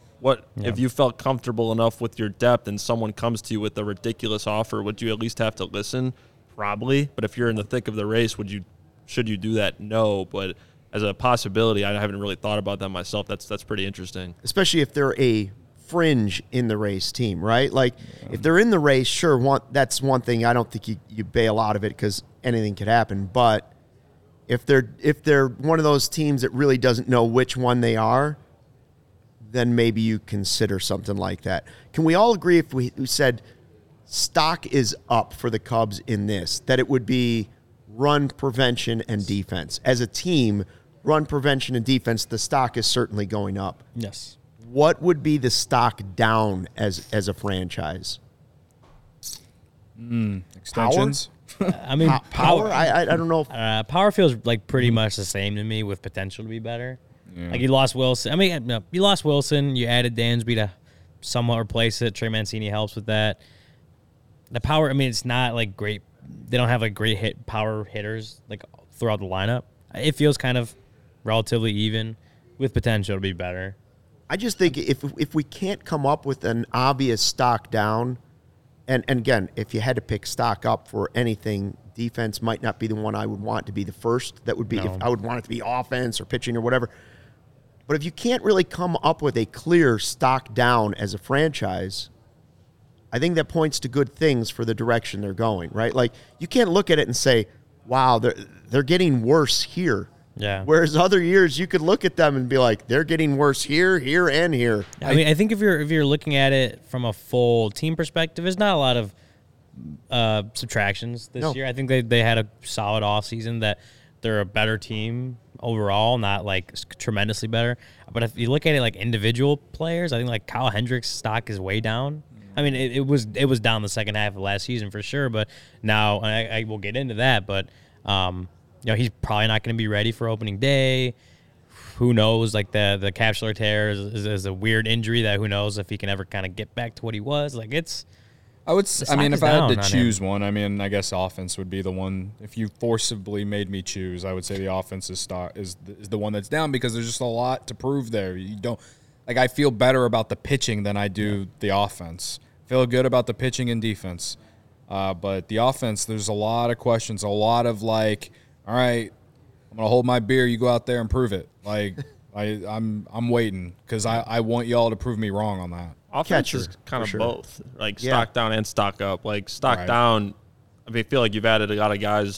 D: If you felt comfortable enough with your depth and someone comes to you with a ridiculous offer, would you at least have to listen? Probably. But if you're in the thick of the race, should you do that? No. But as a possibility, I haven't really thought about that myself. That's pretty interesting.
C: Especially if they're a fringe in the race team, right? If they're in the race, sure, that's one thing. I don't think you bail out of it because anything could happen. But if they're one of those teams that really doesn't know which one they are, then maybe you consider something like that. Can we all agree if we said stock is up for the Cubs in this, that it would be run prevention and defense? As a team, run prevention and defense, the stock is certainly going up.
E: Yes.
C: What would be the stock down as a franchise?
F: Extensions?
E: I mean,
C: power. I don't know.
E: Power feels pretty much the same to me, with potential to be better. Yeah. You lost Wilson. I mean, you lost Wilson. You added Dansby to somewhat replace it. Trey Mancini helps with that. The power. I mean, it's not great. They don't have great power hitters throughout the lineup. It feels kind of relatively even, with potential to be better.
C: I just think if we can't come up with an obvious stock down. And again, if you had to pick stock up for anything, defense might not be the one I would want to be the first. That would be if I would want it to be offense or pitching or whatever. But if you can't really come up with a clear stock down as a franchise, I think that points to good things for the direction they're going, right? You can't look at it and say, wow, they're getting worse here.
E: Yeah.
C: Whereas other years you could look at them and be like, they're getting worse here, here, and here.
E: I mean, I think if you're looking at it from a full team perspective, there's not a lot of subtractions this year. I think they had a solid offseason, that they're a better team overall, not tremendously better. But if you look at it individual players, I think Kyle Hendricks' stock is way down. I mean, it was down the second half of last season for sure, but now I will get into that. But he's probably not going to be ready for opening day. who knows? Like the capsular tear is a weird injury that who knows if he can ever kind of get back to what he was. Like it's.
F: If I had to choose one, I guess offense would be the one. If you forcibly made me choose, I would say the offense is the one that's down because there's just a lot to prove there. You don't like. I feel better about the pitching than I do the offense. Feel good about the pitching and defense, but the offense, there's a lot of questions. A lot of like, all right, I'm gonna hold my beer. You go out there and prove it. Like I'm waiting because I want y'all to prove me wrong on that.
D: Offense is kind of both, like stock down and stock up. Like stock down, I feel like you've added a lot of guys.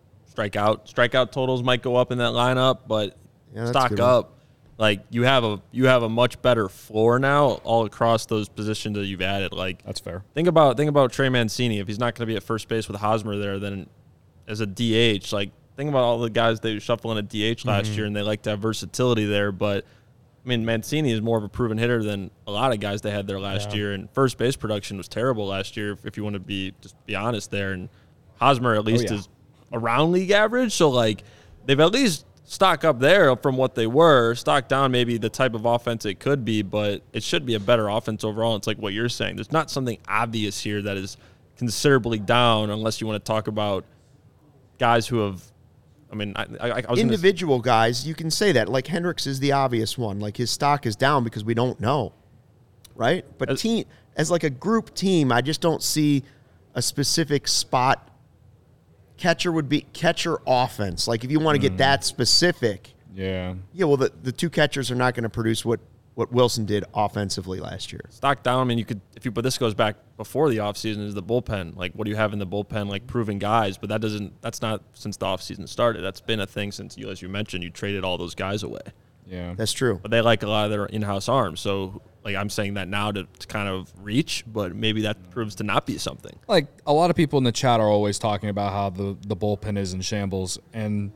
D: Strikeout totals might go up in that lineup, but stock up, like you have a much better floor now all across those positions that you've added. Like
F: that's fair.
D: Think about Trey Mancini. If he's not going to be at first base with Hosmer there, then as a DH, like think about all the guys they shuffle in a DH last year, and they like to have versatility there, but. I mean, Mancini is more of a proven hitter than a lot of guys they had there last year, and first base production was terrible last year, if you want to be honest there. And Hosmer at least is around league average, so like they've at least stock up there from what they were. Stock down maybe the type of offense it could be, but it should be a better offense overall. It's like what you're saying. There's not something obvious here that is considerably down unless you want to talk about guys who have. I mean, I was
C: individual guys, you can say that. Like Hendricks is the obvious one. Like his stock is down because we don't know, right? But as like a group team, I just don't see a specific spot. Catcher would be catcher offense. Like if you want to get that specific, well, the two catchers are not going to produce what Wilson did offensively last year.
D: Stock down. I mean, but this goes back before the offseason is the bullpen. Like, what do you have in the bullpen? Like proven guys, but that's not since the offseason started. That's been a thing since as you mentioned, you traded all those guys away.
F: Yeah,
C: that's true.
D: But they like a lot of their in-house arms. So, like, I'm saying that now to kind of reach, but maybe that proves to not be something.
F: Like a lot of people in the chat are always talking about how the bullpen is in shambles, and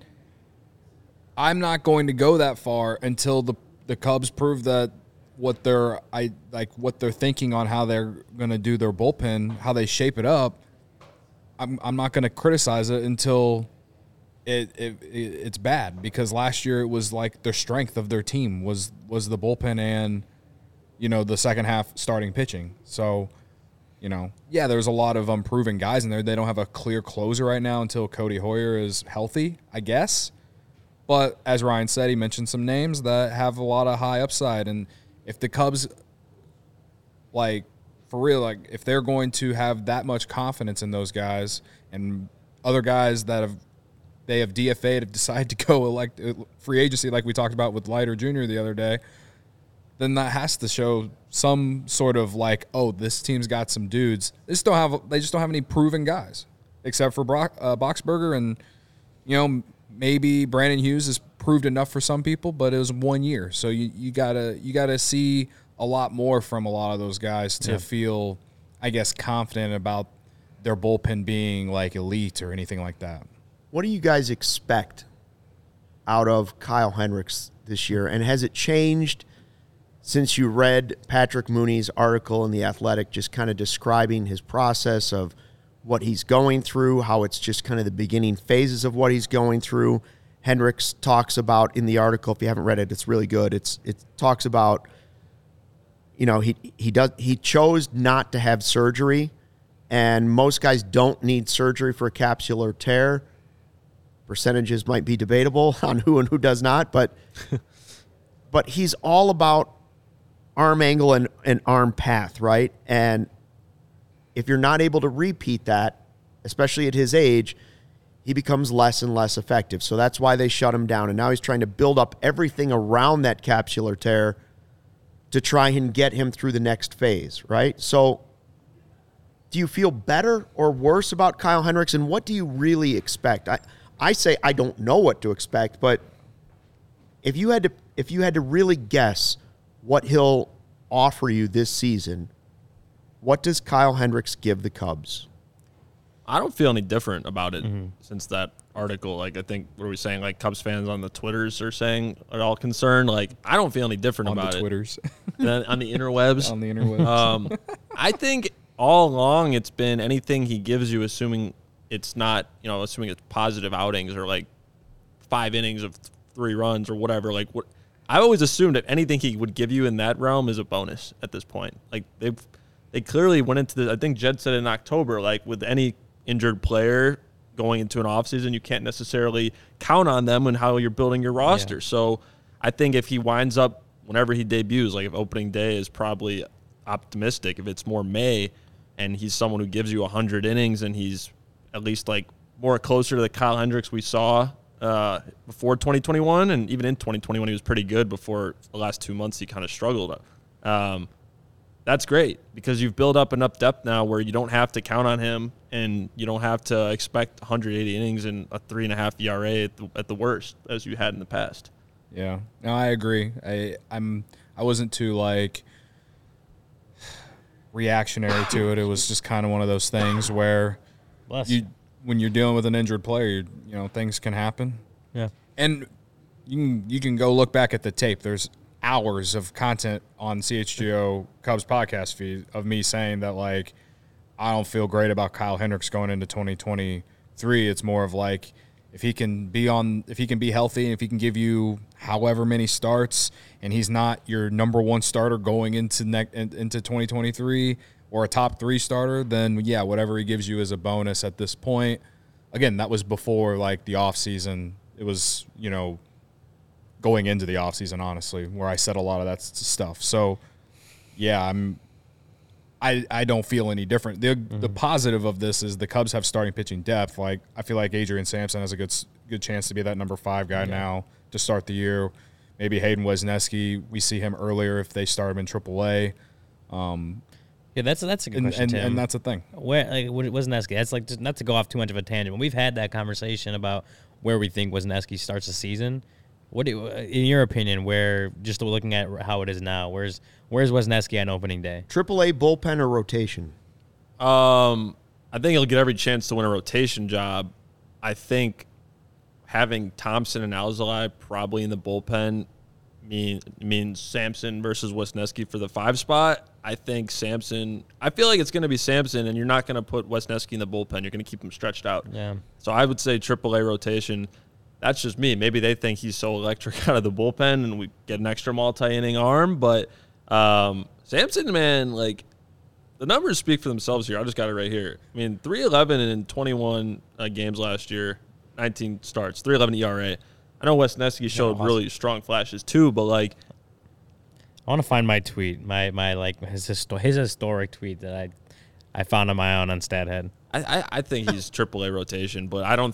F: I'm not going to go that far until the Cubs prove that what they're thinking on how they're going to do their bullpen, how they shape it up. I'm not going to criticize it until it's bad, because last year it was like their strength of their team was the bullpen and the second half starting pitching. So there's a lot of unproven guys in there. They don't have a clear closer right now until Cody Hoyer is healthy, I guess. But as Ryan said, he mentioned some names that have a lot of high upside. And if the Cubs, like, for real, like, if they're going to have that much confidence in those guys and other guys that they have DFA'd, have decided to go elect free agency like we talked about with Leiter Jr. the other day, then that has to show some sort of like, oh, this team's got some dudes. They just don't have any proven guys except for Boxberger and, maybe Brandon Hughes has proved enough for some people, but it was 1 year. So you gotta see a lot more from a lot of those guys to feel, I guess, confident about their bullpen being like elite or anything like that.
C: What do you guys expect out of Kyle Hendricks this year? And has it changed since you read Patrick Mooney's article in The Athletic, just kind of describing his process of what he's going through, how it's just kind of the beginning phases of what he's going through? Hendricks talks about in the article, if you haven't read it, it's really good. It talks about, he chose not to have surgery, and most guys don't need surgery for a capsular tear. Percentages might be debatable on who and who does not, but he's all about arm angle and arm path, right? And if you're not able to repeat that, especially at his age, he becomes less and less effective. So that's why they shut him down. And now he's trying to build up everything around that capsular tear to try and get him through the next phase, right? So do you feel better or worse about Kyle Hendricks, and what do you really expect? I say I don't know what to expect, but if you had to really guess what he'll offer you this season, what does Kyle Hendricks give the Cubs?
D: I don't feel any different about it since that article. Like, I think, what are we saying? Like, Cubs fans on the Twitters are saying are all concerned. Like, I don't feel any different about it.
F: On the Twitters.
D: On the interwebs.
F: On the interwebs.
D: I think all along it's been anything he gives you, assuming it's not, assuming it's positive outings or like 5 innings of 3 runs or whatever. Like what I always assumed that anything he would give you in that realm is a bonus at this point. Like they clearly went into the, I think Jed said in October, like with any injured player going into an offseason, you can't necessarily count on them and how you're building your roster. Yeah. So I think if he winds up, whenever he debuts, like if opening day is probably optimistic, if it's more May and he's someone who gives you 100 innings and he's at least like more closer to the Kyle Hendricks we saw before 2021, and even in 2021 he was pretty good. Before the last 2 months he kind of struggled. That's great because you've built up enough depth now where you don't have to count on him and you don't have to expect 180 innings and a 3.5 ERA at the worst as you had in the past.
F: Yeah, no, I agree. I wasn't too like reactionary to it. It was just kind of one of those things where when you're dealing with an injured player, things can happen.
E: Yeah,
F: and you can go look back at the tape. There's hours of content on CHGO Cubs podcast feed of me saying that, like, I don't feel great about Kyle Hendricks going into 2023. It's more of like, if he can be healthy and if he can give you however many starts and he's not your number one starter going into 2023 or a top 3 starter, then yeah, whatever he gives you is a bonus at this point. Again, that was before like the offseason. It was, going into the offseason, honestly, where I said a lot of that stuff. So, yeah, I don't feel any different. The positive of this is the Cubs have starting pitching depth. Like, I feel like Adrian Sampson has a good chance to be that number 5 guy now to start the year. Maybe Hayden Wesneski, we see him earlier if they start him in AAA.
E: Yeah, that's a good question, Tim.
F: And that's the thing.
E: Where Wesneski? That's like, just not to go off too much of a tangent. When we've had that conversation about where we think Wesneski starts the season, in your opinion, where, just looking at how it is now, where's Wesneski on opening day?
C: AAA, bullpen, or rotation?
D: I think he'll get every chance to win a rotation job. I think having Thompson and Alzolay probably in the bullpen means Sampson versus Wesneski for the 5 spot. I think Sampson. I feel like it's going to be Sampson, and you're not going to put Wesneski in the bullpen. You're going to keep him stretched out.
E: Yeah.
D: So I would say AAA rotation. That's just me. Maybe they think he's so electric out of the bullpen and we get an extra multi-inning arm. But Sampson, man, like, the numbers speak for themselves here. I just got it right here. I mean, 3.11 in 21 games last year, 19 starts, 3.11 ERA. I know Wesneski showed really strong flashes too, but like,
E: I want to find my tweet, my like his historic tweet that I found on my own on StatHead.
D: I think he's AAA rotation, but I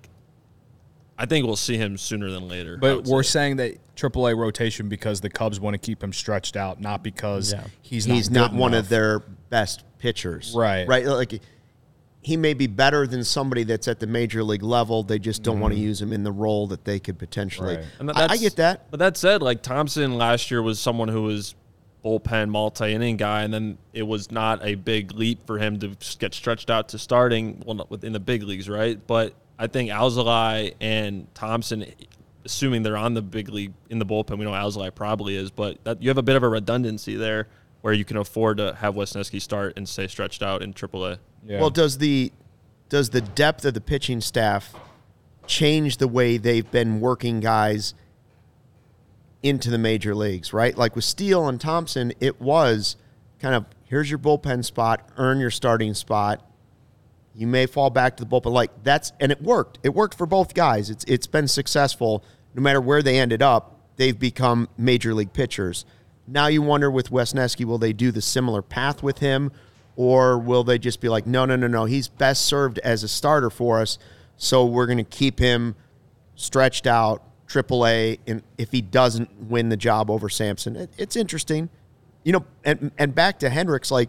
D: think we'll see him sooner than later.
F: But we're saying that AAA rotation because the Cubs want to keep him stretched out, not because he's not one
C: of their best pitchers.
F: Right.
C: Right. Like, he may be better than somebody that's at the major league level. They just don't want to use him in the role that they could potentially. Right.
D: And
C: I get that.
D: But that said, like, Thompson last year was someone who was bullpen multi-inning guy, and then it was not a big leap for him to get stretched out to starting within the big leagues, right? But I think Alzolay and Thompson, assuming they're on the big league in the bullpen, we know Alzolay probably is, but you have a bit of a redundancy there where you can afford to have Wesneski start and stay stretched out in AAA.
C: Yeah. Well, does the depth of the pitching staff change the way they've been working guys into the major leagues, right? Like with Steele and Thompson, it was kind of, here's your bullpen spot, earn your starting spot. You may fall back to the bullpen. And it worked. It worked for both guys. It's been successful. No matter where they ended up, they've become major league pitchers. Now you wonder with Wesneski, will they do the similar path with him, or will they just be like, no, he's best served as a starter for us, so we're going to keep him stretched out, AAA, and if he doesn't win the job over Sampson. It's interesting. And back to Hendricks, like,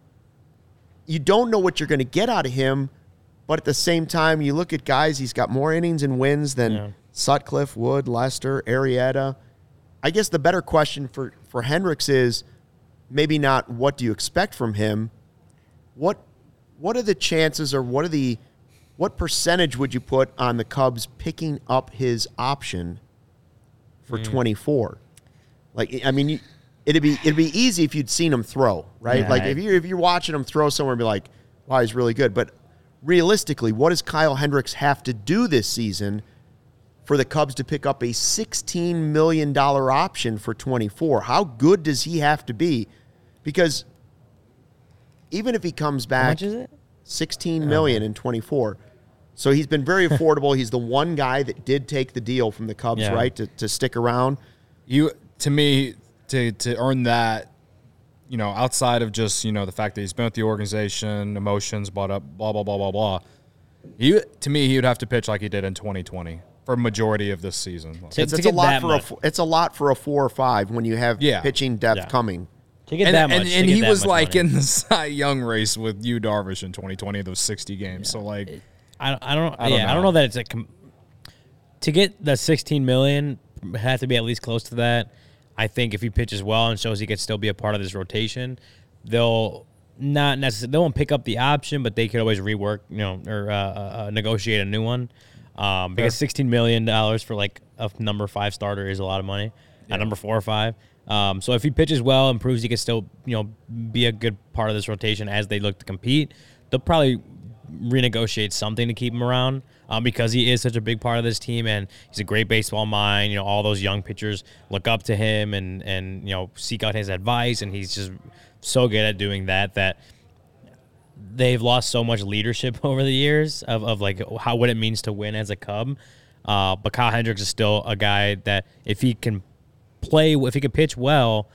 C: you don't know what you're going to get out of him, but at the same time, you look at guys, he's got more innings and wins than Sutcliffe, Wood, Lester, Arrieta. I guess the better question for Hendricks is maybe not what do you expect from him, what are the chances, or what percentage would you put on the Cubs picking up his option for 24? Like, I mean, it'd be easy if you'd seen him throw, right? Yeah, like if you're watching him throw somewhere and be like, wow, he's really good. But realistically, what does Kyle Hendricks have to do this season for the Cubs to pick up a $16 million option for 24. How good does he have to be? Because even if he comes back,
E: how much is it?
C: $16 million in 24. So he's been very affordable. He's the one guy that did take the deal from the Cubs, right, to stick around.
F: To me, to earn that, outside of just, the fact that he's been with the organization, emotions, blah, blah, blah, blah, blah, blah. To me, he would have to pitch like he did in 2020 for a majority of this season.
C: It's a lot for a 4 or 5 when you have pitching depth coming.
E: To get that much,
F: and he was like in the Cy Young race with Yu Darvish in 2020, those 60 games. So like,
E: I don't know that it's to get the $16 million have to be at least close to that. I think if he pitches well and shows he could still be a part of this rotation, they'll not necessarily, they won't pick up the option, but they could always rework, or negotiate a new one. Because $16 million for like a number 5 starter is a lot of money. At number 4 or 5. So if he pitches well and proves he can still, be a good part of this rotation as they look to compete, they'll probably renegotiate something to keep him around. Because he is such a big part of this team and he's a great baseball mind. All those young pitchers look up to him and seek out his advice, and he's just so good at doing that they've lost so much leadership over the years of like what it means to win as a Cub. But Kyle Hendricks is still a guy that if he can pitch well,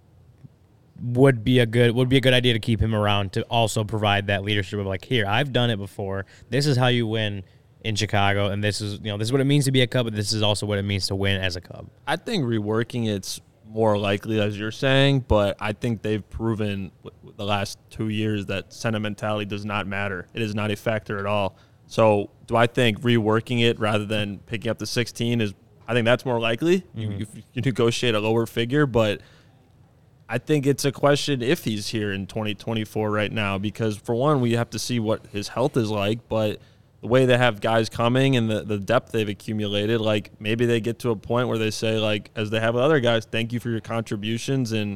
E: would be a good idea to keep him around to also provide that leadership of like, here, I've done it before. This is how you win in Chicago, and this is what it means to be a Cub, but this is also what it means to win as a Cub.
D: I think reworking it's more likely, as you're saying, but I think they've proven the last 2 years that sentimentality does not matter. It is not a factor at all. So do I think reworking it rather than picking up the 16 is, I think that's more likely. You negotiate a lower figure, but I think it's a question if he's here in 2024 right now, because for one, we have to see what his health is like, but the way they have guys coming and the depth they've accumulated, like maybe they get to a point where they say, like, as they have with other guys, thank you for your contributions and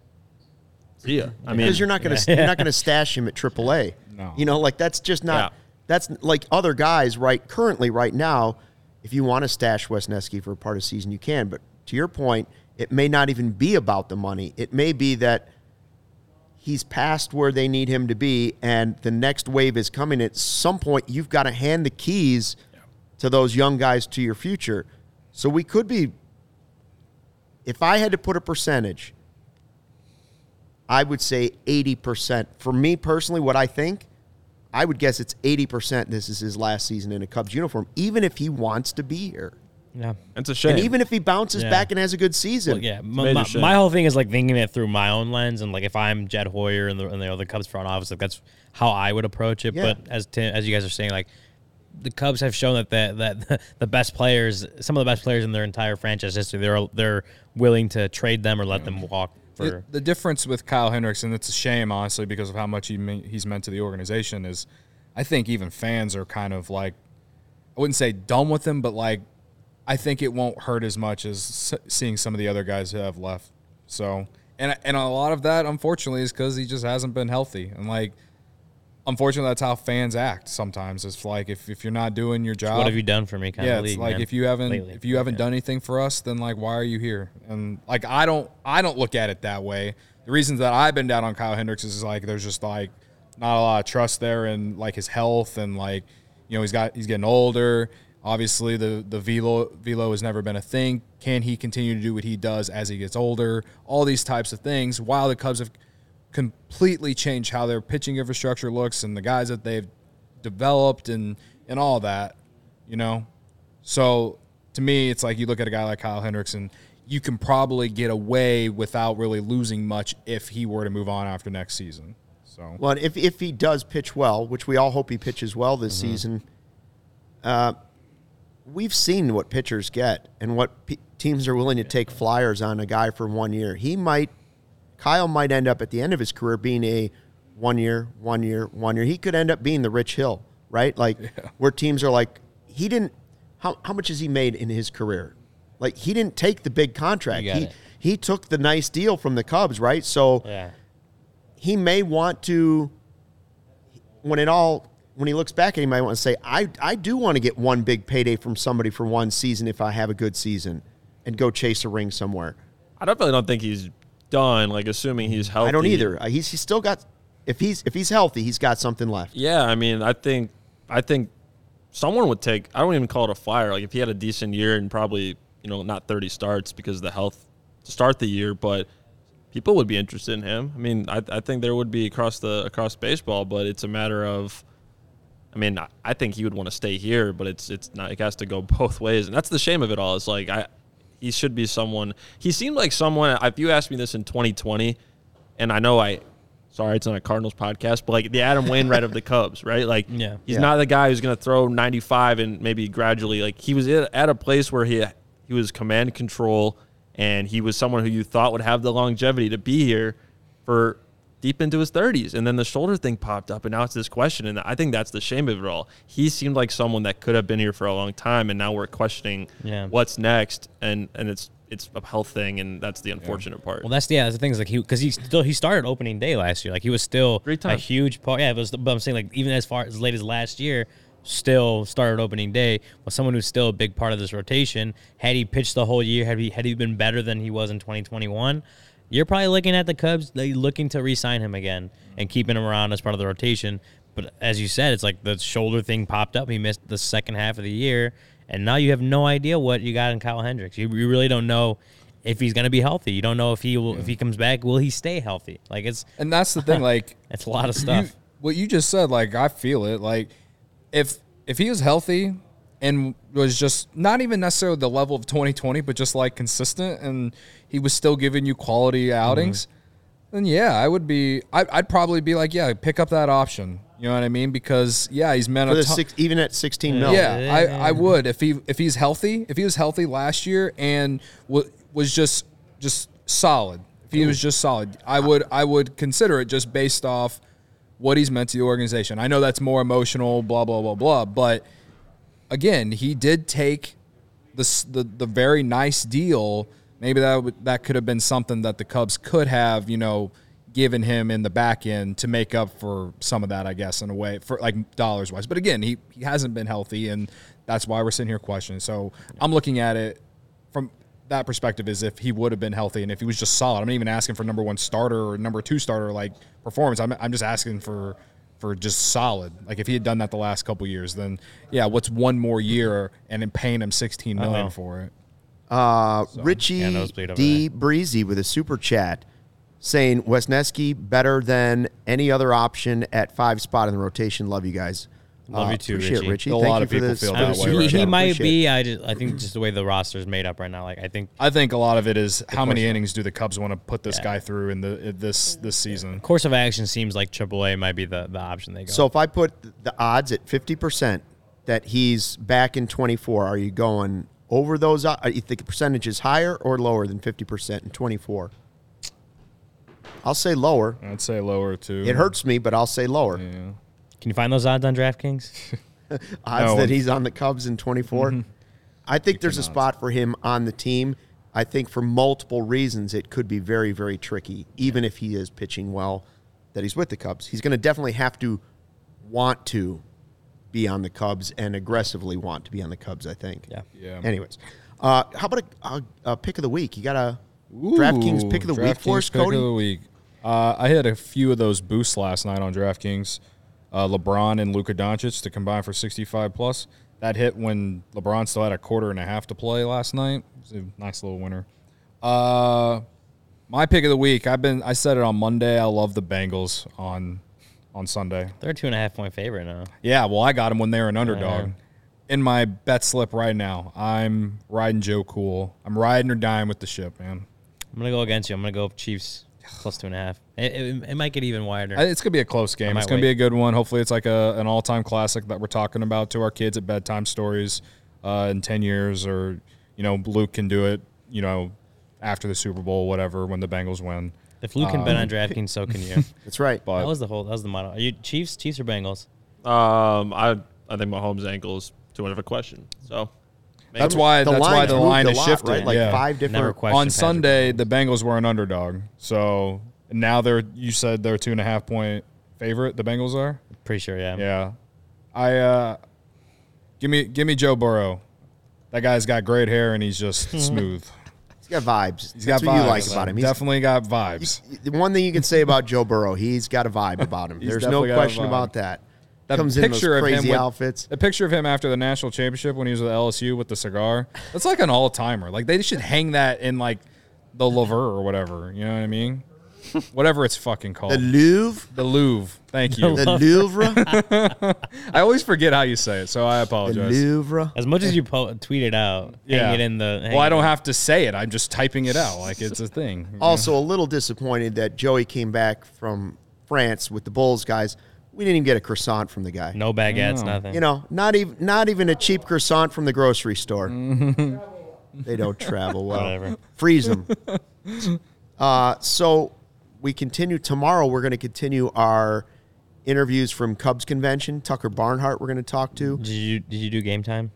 D: see ya. I mean,
C: because you're not going to stash him at AAA.
F: No.
C: Like that's just not. Yeah. That's like other guys currently right now. If you want to stash Wesneski for a part of the season, you can. But to your point, it may not even be about the money. It may be that he's past where they need him to be, and the next wave is coming. At some point, you've got to hand the keys to those young guys to your future. So we could be, if I had to put a percentage, I would say 80%. For me personally, what I think, I would guess it's 80% this is his last season in a Cubs uniform, even if he wants to be here.
E: Yeah.
D: It's a shame.
C: And even if he bounces back and has a good season.
E: Well, yeah. My whole thing is like thinking it through my own lens, and like if I'm Jed Hoyer and the Cubs front office, like that's how I would approach it. Yeah. But as you guys are saying, like the Cubs have shown that the best players, some of the best players in their entire franchise history, they're willing to trade them or let them walk.
F: The difference with Kyle Hendricks, and it's a shame, honestly, because of how much he's meant to the organization, is I think even fans are kind of like, I wouldn't say done with him, but like I think it won't hurt as much as seeing some of the other guys who have left. So, and a lot of that, unfortunately, is because he just hasn't been healthy. And like, unfortunately, that's how fans act sometimes. It's like if you're not doing your job,
E: what have you done for me? Kind of
F: it's
E: league,
F: like
E: man.
F: if you haven't done anything for us, then like why are you here? And like I don't look at it that way. The reasons that I've been down on Kyle Hendricks is like there's just like not a lot of trust there in like his health, and like he's getting older. Obviously, the velo has never been a thing. Can he continue to do what he does as he gets older? All these types of things. While the Cubs have completely changed how their pitching infrastructure looks and the guys that they've developed and all that, So to me, it's like you look at a guy like Kyle Hendricks and you can probably get away without really losing much if he were to move on after next season. So,
C: well, if he does pitch well, which we all hope he pitches well this season, we've seen what pitchers get and what teams are willing to take flyers on a guy for 1 year. Kyle might end up at the end of his career being a 1 year. He could end up being the Rich Hill, right? Like where teams are like, he didn't. How much has he made in his career? Like he didn't take the big contract. He took the nice deal from the Cubs, right? So he may want to, when when he looks back at it, he might want to say, I do want to get one big payday from somebody for one season if I have a good season and go chase a ring somewhere.
D: I definitely don't think he's done, like assuming he's healthy.
C: I don't either. He's still got, if he's healthy, he's got something left.
D: Yeah, I mean, I think someone would take, I don't even call it a flyer. Like if he had a decent year and probably, not 30 starts because of the health to start the year, but people would be interested in him. I mean, I think there would be across baseball, but it's a matter of, I mean, I think he would want to stay here, but it's not. It has to go both ways, and that's the shame of it all. It's like he should be someone. He seemed like someone. If you asked me this in 2020, and I know sorry, it's on a Cardinals podcast, but like the Adam Wainwright of the Cubs, right? Like, he's not the guy who's going to throw 95 and maybe gradually. Like he was at a place where he was command control. And he was someone who you thought would have the longevity to be here for deep into his 30s. And then the shoulder thing popped up, and now it's this question. And I think that's the shame of it all. He seemed like someone that could have been here for a long time, and now we're questioning what's next. And it's a health thing, and that's the unfortunate part.
E: Well, that's the thing is like because he started opening day last year. Like he was still a huge part. Yeah, but I'm saying like even as late as last year. Still started opening day was someone who's still a big part of this rotation. Had he pitched the whole year, had he been better than he was in 2021, you're probably looking at the Cubs looking to re-sign him again and keeping him around as part of the rotation. But as you said, it's like the shoulder thing popped up. He missed the second half of the year, and now you have no idea what you got in Kyle Hendricks. You really don't know if he's going to be healthy. You don't know if he will. If he comes back, will he stay healthy? Like
F: and that's the thing. Like
E: it's a lot of stuff.
F: What you just said, like I feel it. Like. If he was healthy and was just not even necessarily the level of 2020, but just like consistent, and he was still giving you quality outings, then I would be. I'd probably be like, pick up that option. You know what I mean? Because he's meant
C: even at 16 mil.
F: Yeah, I would if he's healthy. If he was healthy last year and was just solid. If he was just solid, I would consider it just based off what he's meant to the organization. I know that's more emotional, blah, blah, blah, blah. But, again, he did take the very nice deal. Maybe that could have been something that the Cubs could have, given him in the back end to make up for some of that, I guess, in a way, for like dollars-wise. But, again, he hasn't been healthy, and that's why we're sitting here questioning. So I'm looking at it from that perspective as if he would have been healthy and if he was just solid. I'm not even asking for number one starter or number two starter like performance. I'm just asking for just solid. Like if he had done that the last couple years, then what's one more year and then paying him $16 million for it?
C: Richie D. Breezy with a super chat saying Wesneski better than any other option at 5 spot in the rotation. Love you guys.
E: Love you too,
C: Richie.
E: Richie.
F: A lot of people feel that way.
E: He might be. I think just the way the roster is made up right now. Like I think
F: a lot of it is how many innings do the Cubs want to put this guy through in this season.
E: Course of action seems like AAA might be the option they go.
C: So if I put the odds at 50% that he's back in 24, are you going over those? You think the percentage is higher or lower than 50% in 24? I'll say lower.
F: I'd say lower too.
C: It hurts me, but I'll say lower.
F: Yeah.
E: Can you find those odds on DraftKings?
C: That he's on the Cubs in 24? Mm-hmm. I think there's a spot for him on the team. I think for multiple reasons it could be very, very tricky, even if he is pitching well, that he's with the Cubs. He's going to definitely have to want to be on the Cubs and aggressively want to be on the Cubs, I think.
F: Yeah.
C: Anyways, how about a pick of the week? You got a DraftKings pick of the week for us, Cody?
F: Pick of the week. I had a few of those boosts last night on DraftKings. LeBron and Luka Doncic to combine for 65+. That hit when LeBron still had a quarter and a half to play last night. It was a nice little winner. My pick of the week, I said it on Monday. I love the Bengals on Sunday.
E: They're a 2.5-point favorite now.
F: Yeah, well, I got them when they were an underdog. In my bet slip right now, I'm riding Joe Cool. I'm riding or dying with the ship, man.
E: I'm going to go against you. I'm going to go Chiefs plus 2.5. It might get even wider.
F: It's going to be a close game. It's going to be a good one. Hopefully it's like an all-time classic that we're talking about to our kids at bedtime stories in 10 years. Or, Luke can do it, after the Super Bowl, whatever, when the Bengals win.
E: If Luke can bet on DraftKings, so can you.
C: That's right.
E: That was the motto. Are you Chiefs or Bengals?
D: I think Mahomes' ankle is too much of a question. So
F: that's why the line is shifted.
C: Right? Like 5 different.
F: On Sunday, the Bengals were an underdog. So now you said they're 2.5-point favorite. The Bengals are.
E: Pretty sure, yeah.
F: Yeah. Give me Joe Burrow. That guy's got great hair and he's just smooth.
C: He's got vibes.
F: That's
C: got
F: what
C: vibes. You like about him.
F: He's definitely got vibes.
C: The one thing you can say about Joe Burrow, he's got a vibe about him. There's no question about that.
F: That
C: comes
F: picture
C: in those crazy
F: of him
C: outfits.
F: The picture of him after the national championship when he was with LSU with the cigar. That's like an all-timer. Like they should hang that in like the Louvre or whatever. You know what I mean? Whatever it's fucking called.
C: The Louvre?
F: The Louvre. Thank you.
C: The Louvre?
F: I always forget how you say it, so I apologize.
C: The Louvre?
E: As much as you tweet it out, hang it in the...
F: Well, I don't have to say it. I'm just typing it out like it's a thing.
C: Also, a little disappointed that Joey came back from France with the Bulls guys. We didn't even get a croissant from the guy.
E: No baguettes, nothing.
C: You know, not even a cheap croissant from the grocery store. They don't travel well.
E: Whatever.
C: Freeze them. So we continue tomorrow. We're going to continue our interviews from Cubs convention. Tucker Barnhart we're going to talk to.
E: Did you do Game Time?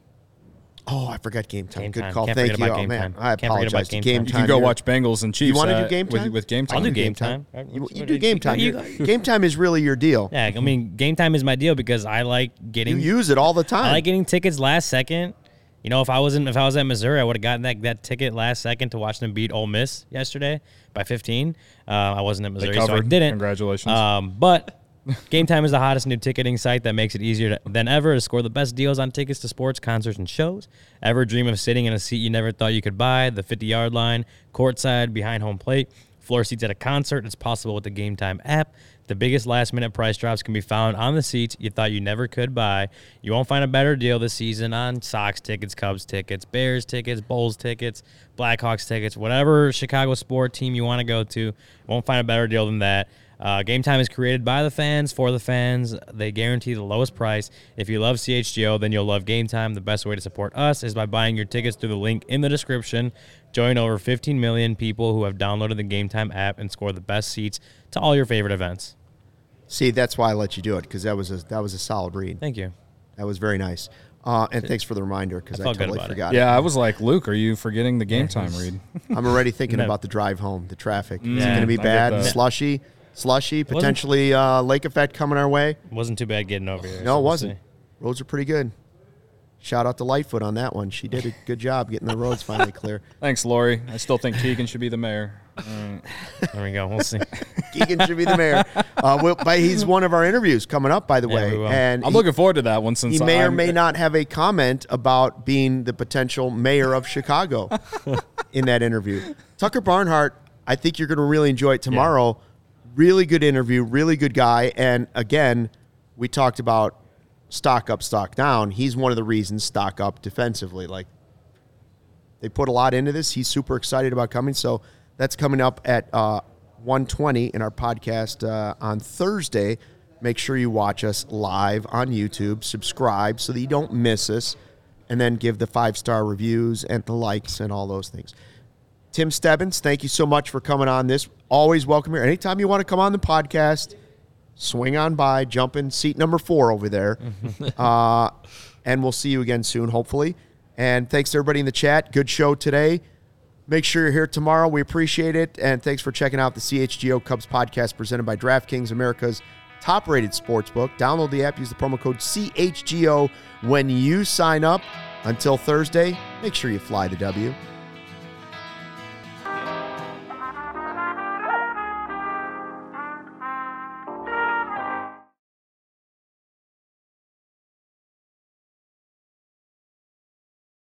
C: Oh, I forgot Game Time.
E: Game
C: Good
E: time.
C: call.
E: Can't
C: Thank
E: forget
C: you.
E: about
C: Oh,
E: Game
C: man.
E: Time.
C: I
E: Can't forget
C: apologize.
E: about Game Time.
F: You can go watch Bengals and Chiefs.
C: You want to do Game Time?
F: With Game Time?
E: I'll do Game Time.
C: You do Game Time. Game Time is really your deal.
E: Yeah, I mean, Game Time is my deal because I like getting...
C: You use it all the time.
E: I like getting tickets last second. You know, if I was at Missouri, I would have gotten that ticket last second to watch them beat Ole Miss yesterday by 15. I wasn't at Missouri, so I didn't.
F: Congratulations.
E: But Game Time is the hottest new ticketing site that makes it easier than ever to score the best deals on tickets to sports, concerts, and shows. Ever dream of sitting in a seat you never thought you could buy? The 50-yard line, courtside, behind home plate, floor seats at a concert. It's possible with the Game Time app. The biggest last-minute price drops can be found on the seats you thought you never could buy. You won't find a better deal this season on Sox tickets, Cubs tickets, Bears tickets, Bulls tickets, Blackhawks tickets, whatever Chicago sport team you want to go to. You won't find a better deal than that. Game Time is created by the fans, for the fans. They guarantee the lowest price. If you love CHGO, then you'll love Game Time. The best way to support us is by buying your tickets through the link in the description. Join over 15 million people who have downloaded the Game Time app and score the best seats to all your favorite events.
C: See, that's why I let you do it, because that was a solid read.
E: Thank you.
C: That was very nice. And thanks for the reminder, because I totally forgot.
F: Yeah, I was like, Luke, are you forgetting the Game Time read?
C: I'm already thinking about the drive home, the traffic. Is it
E: Yeah,
C: going to be
F: I
C: bad?
F: get that.
C: Slushy, potentially lake effect coming our way?
E: It wasn't too bad getting over here.
C: No, it wasn't. Roads are pretty good. Shout out to Lightfoot on that one. She did a good job getting the roads finally clear.
F: Thanks, Lori. I still think Keegan should be the mayor.
E: There we go. We'll see.
C: Keegan should be the mayor. He's one of our interviews coming up, by the way.
E: we will.
C: And
F: I'm looking forward to that one since
C: he may or may not have a comment about being the potential mayor of Chicago in that interview. Tucker Barnhart, I think you're going to really enjoy it tomorrow. Yeah. Really good interview, really good guy. And again, we talked about stock up, stock down. He's one of the reasons stock up defensively. Like, they put a lot into this. He's super excited about coming. So that's coming up at 1:20 in our podcast on Thursday. Make sure you watch us live on YouTube. Subscribe so that you don't miss us. And then give the 5-star reviews and the likes and all those things. Tim Stebbins, thank you so much for coming on this. Always welcome here. Anytime you want to come on the podcast, swing on by, jump in seat number 4 over there. And we'll see you again soon, hopefully. And thanks to everybody in the chat. Good show today. Make sure you're here tomorrow. We appreciate it. And thanks for checking out the CHGO Cubs podcast presented by DraftKings, America's top-rated sportsbook. Download the app. Use the promo code CHGO when you sign up. Until Thursday, make sure you fly the W.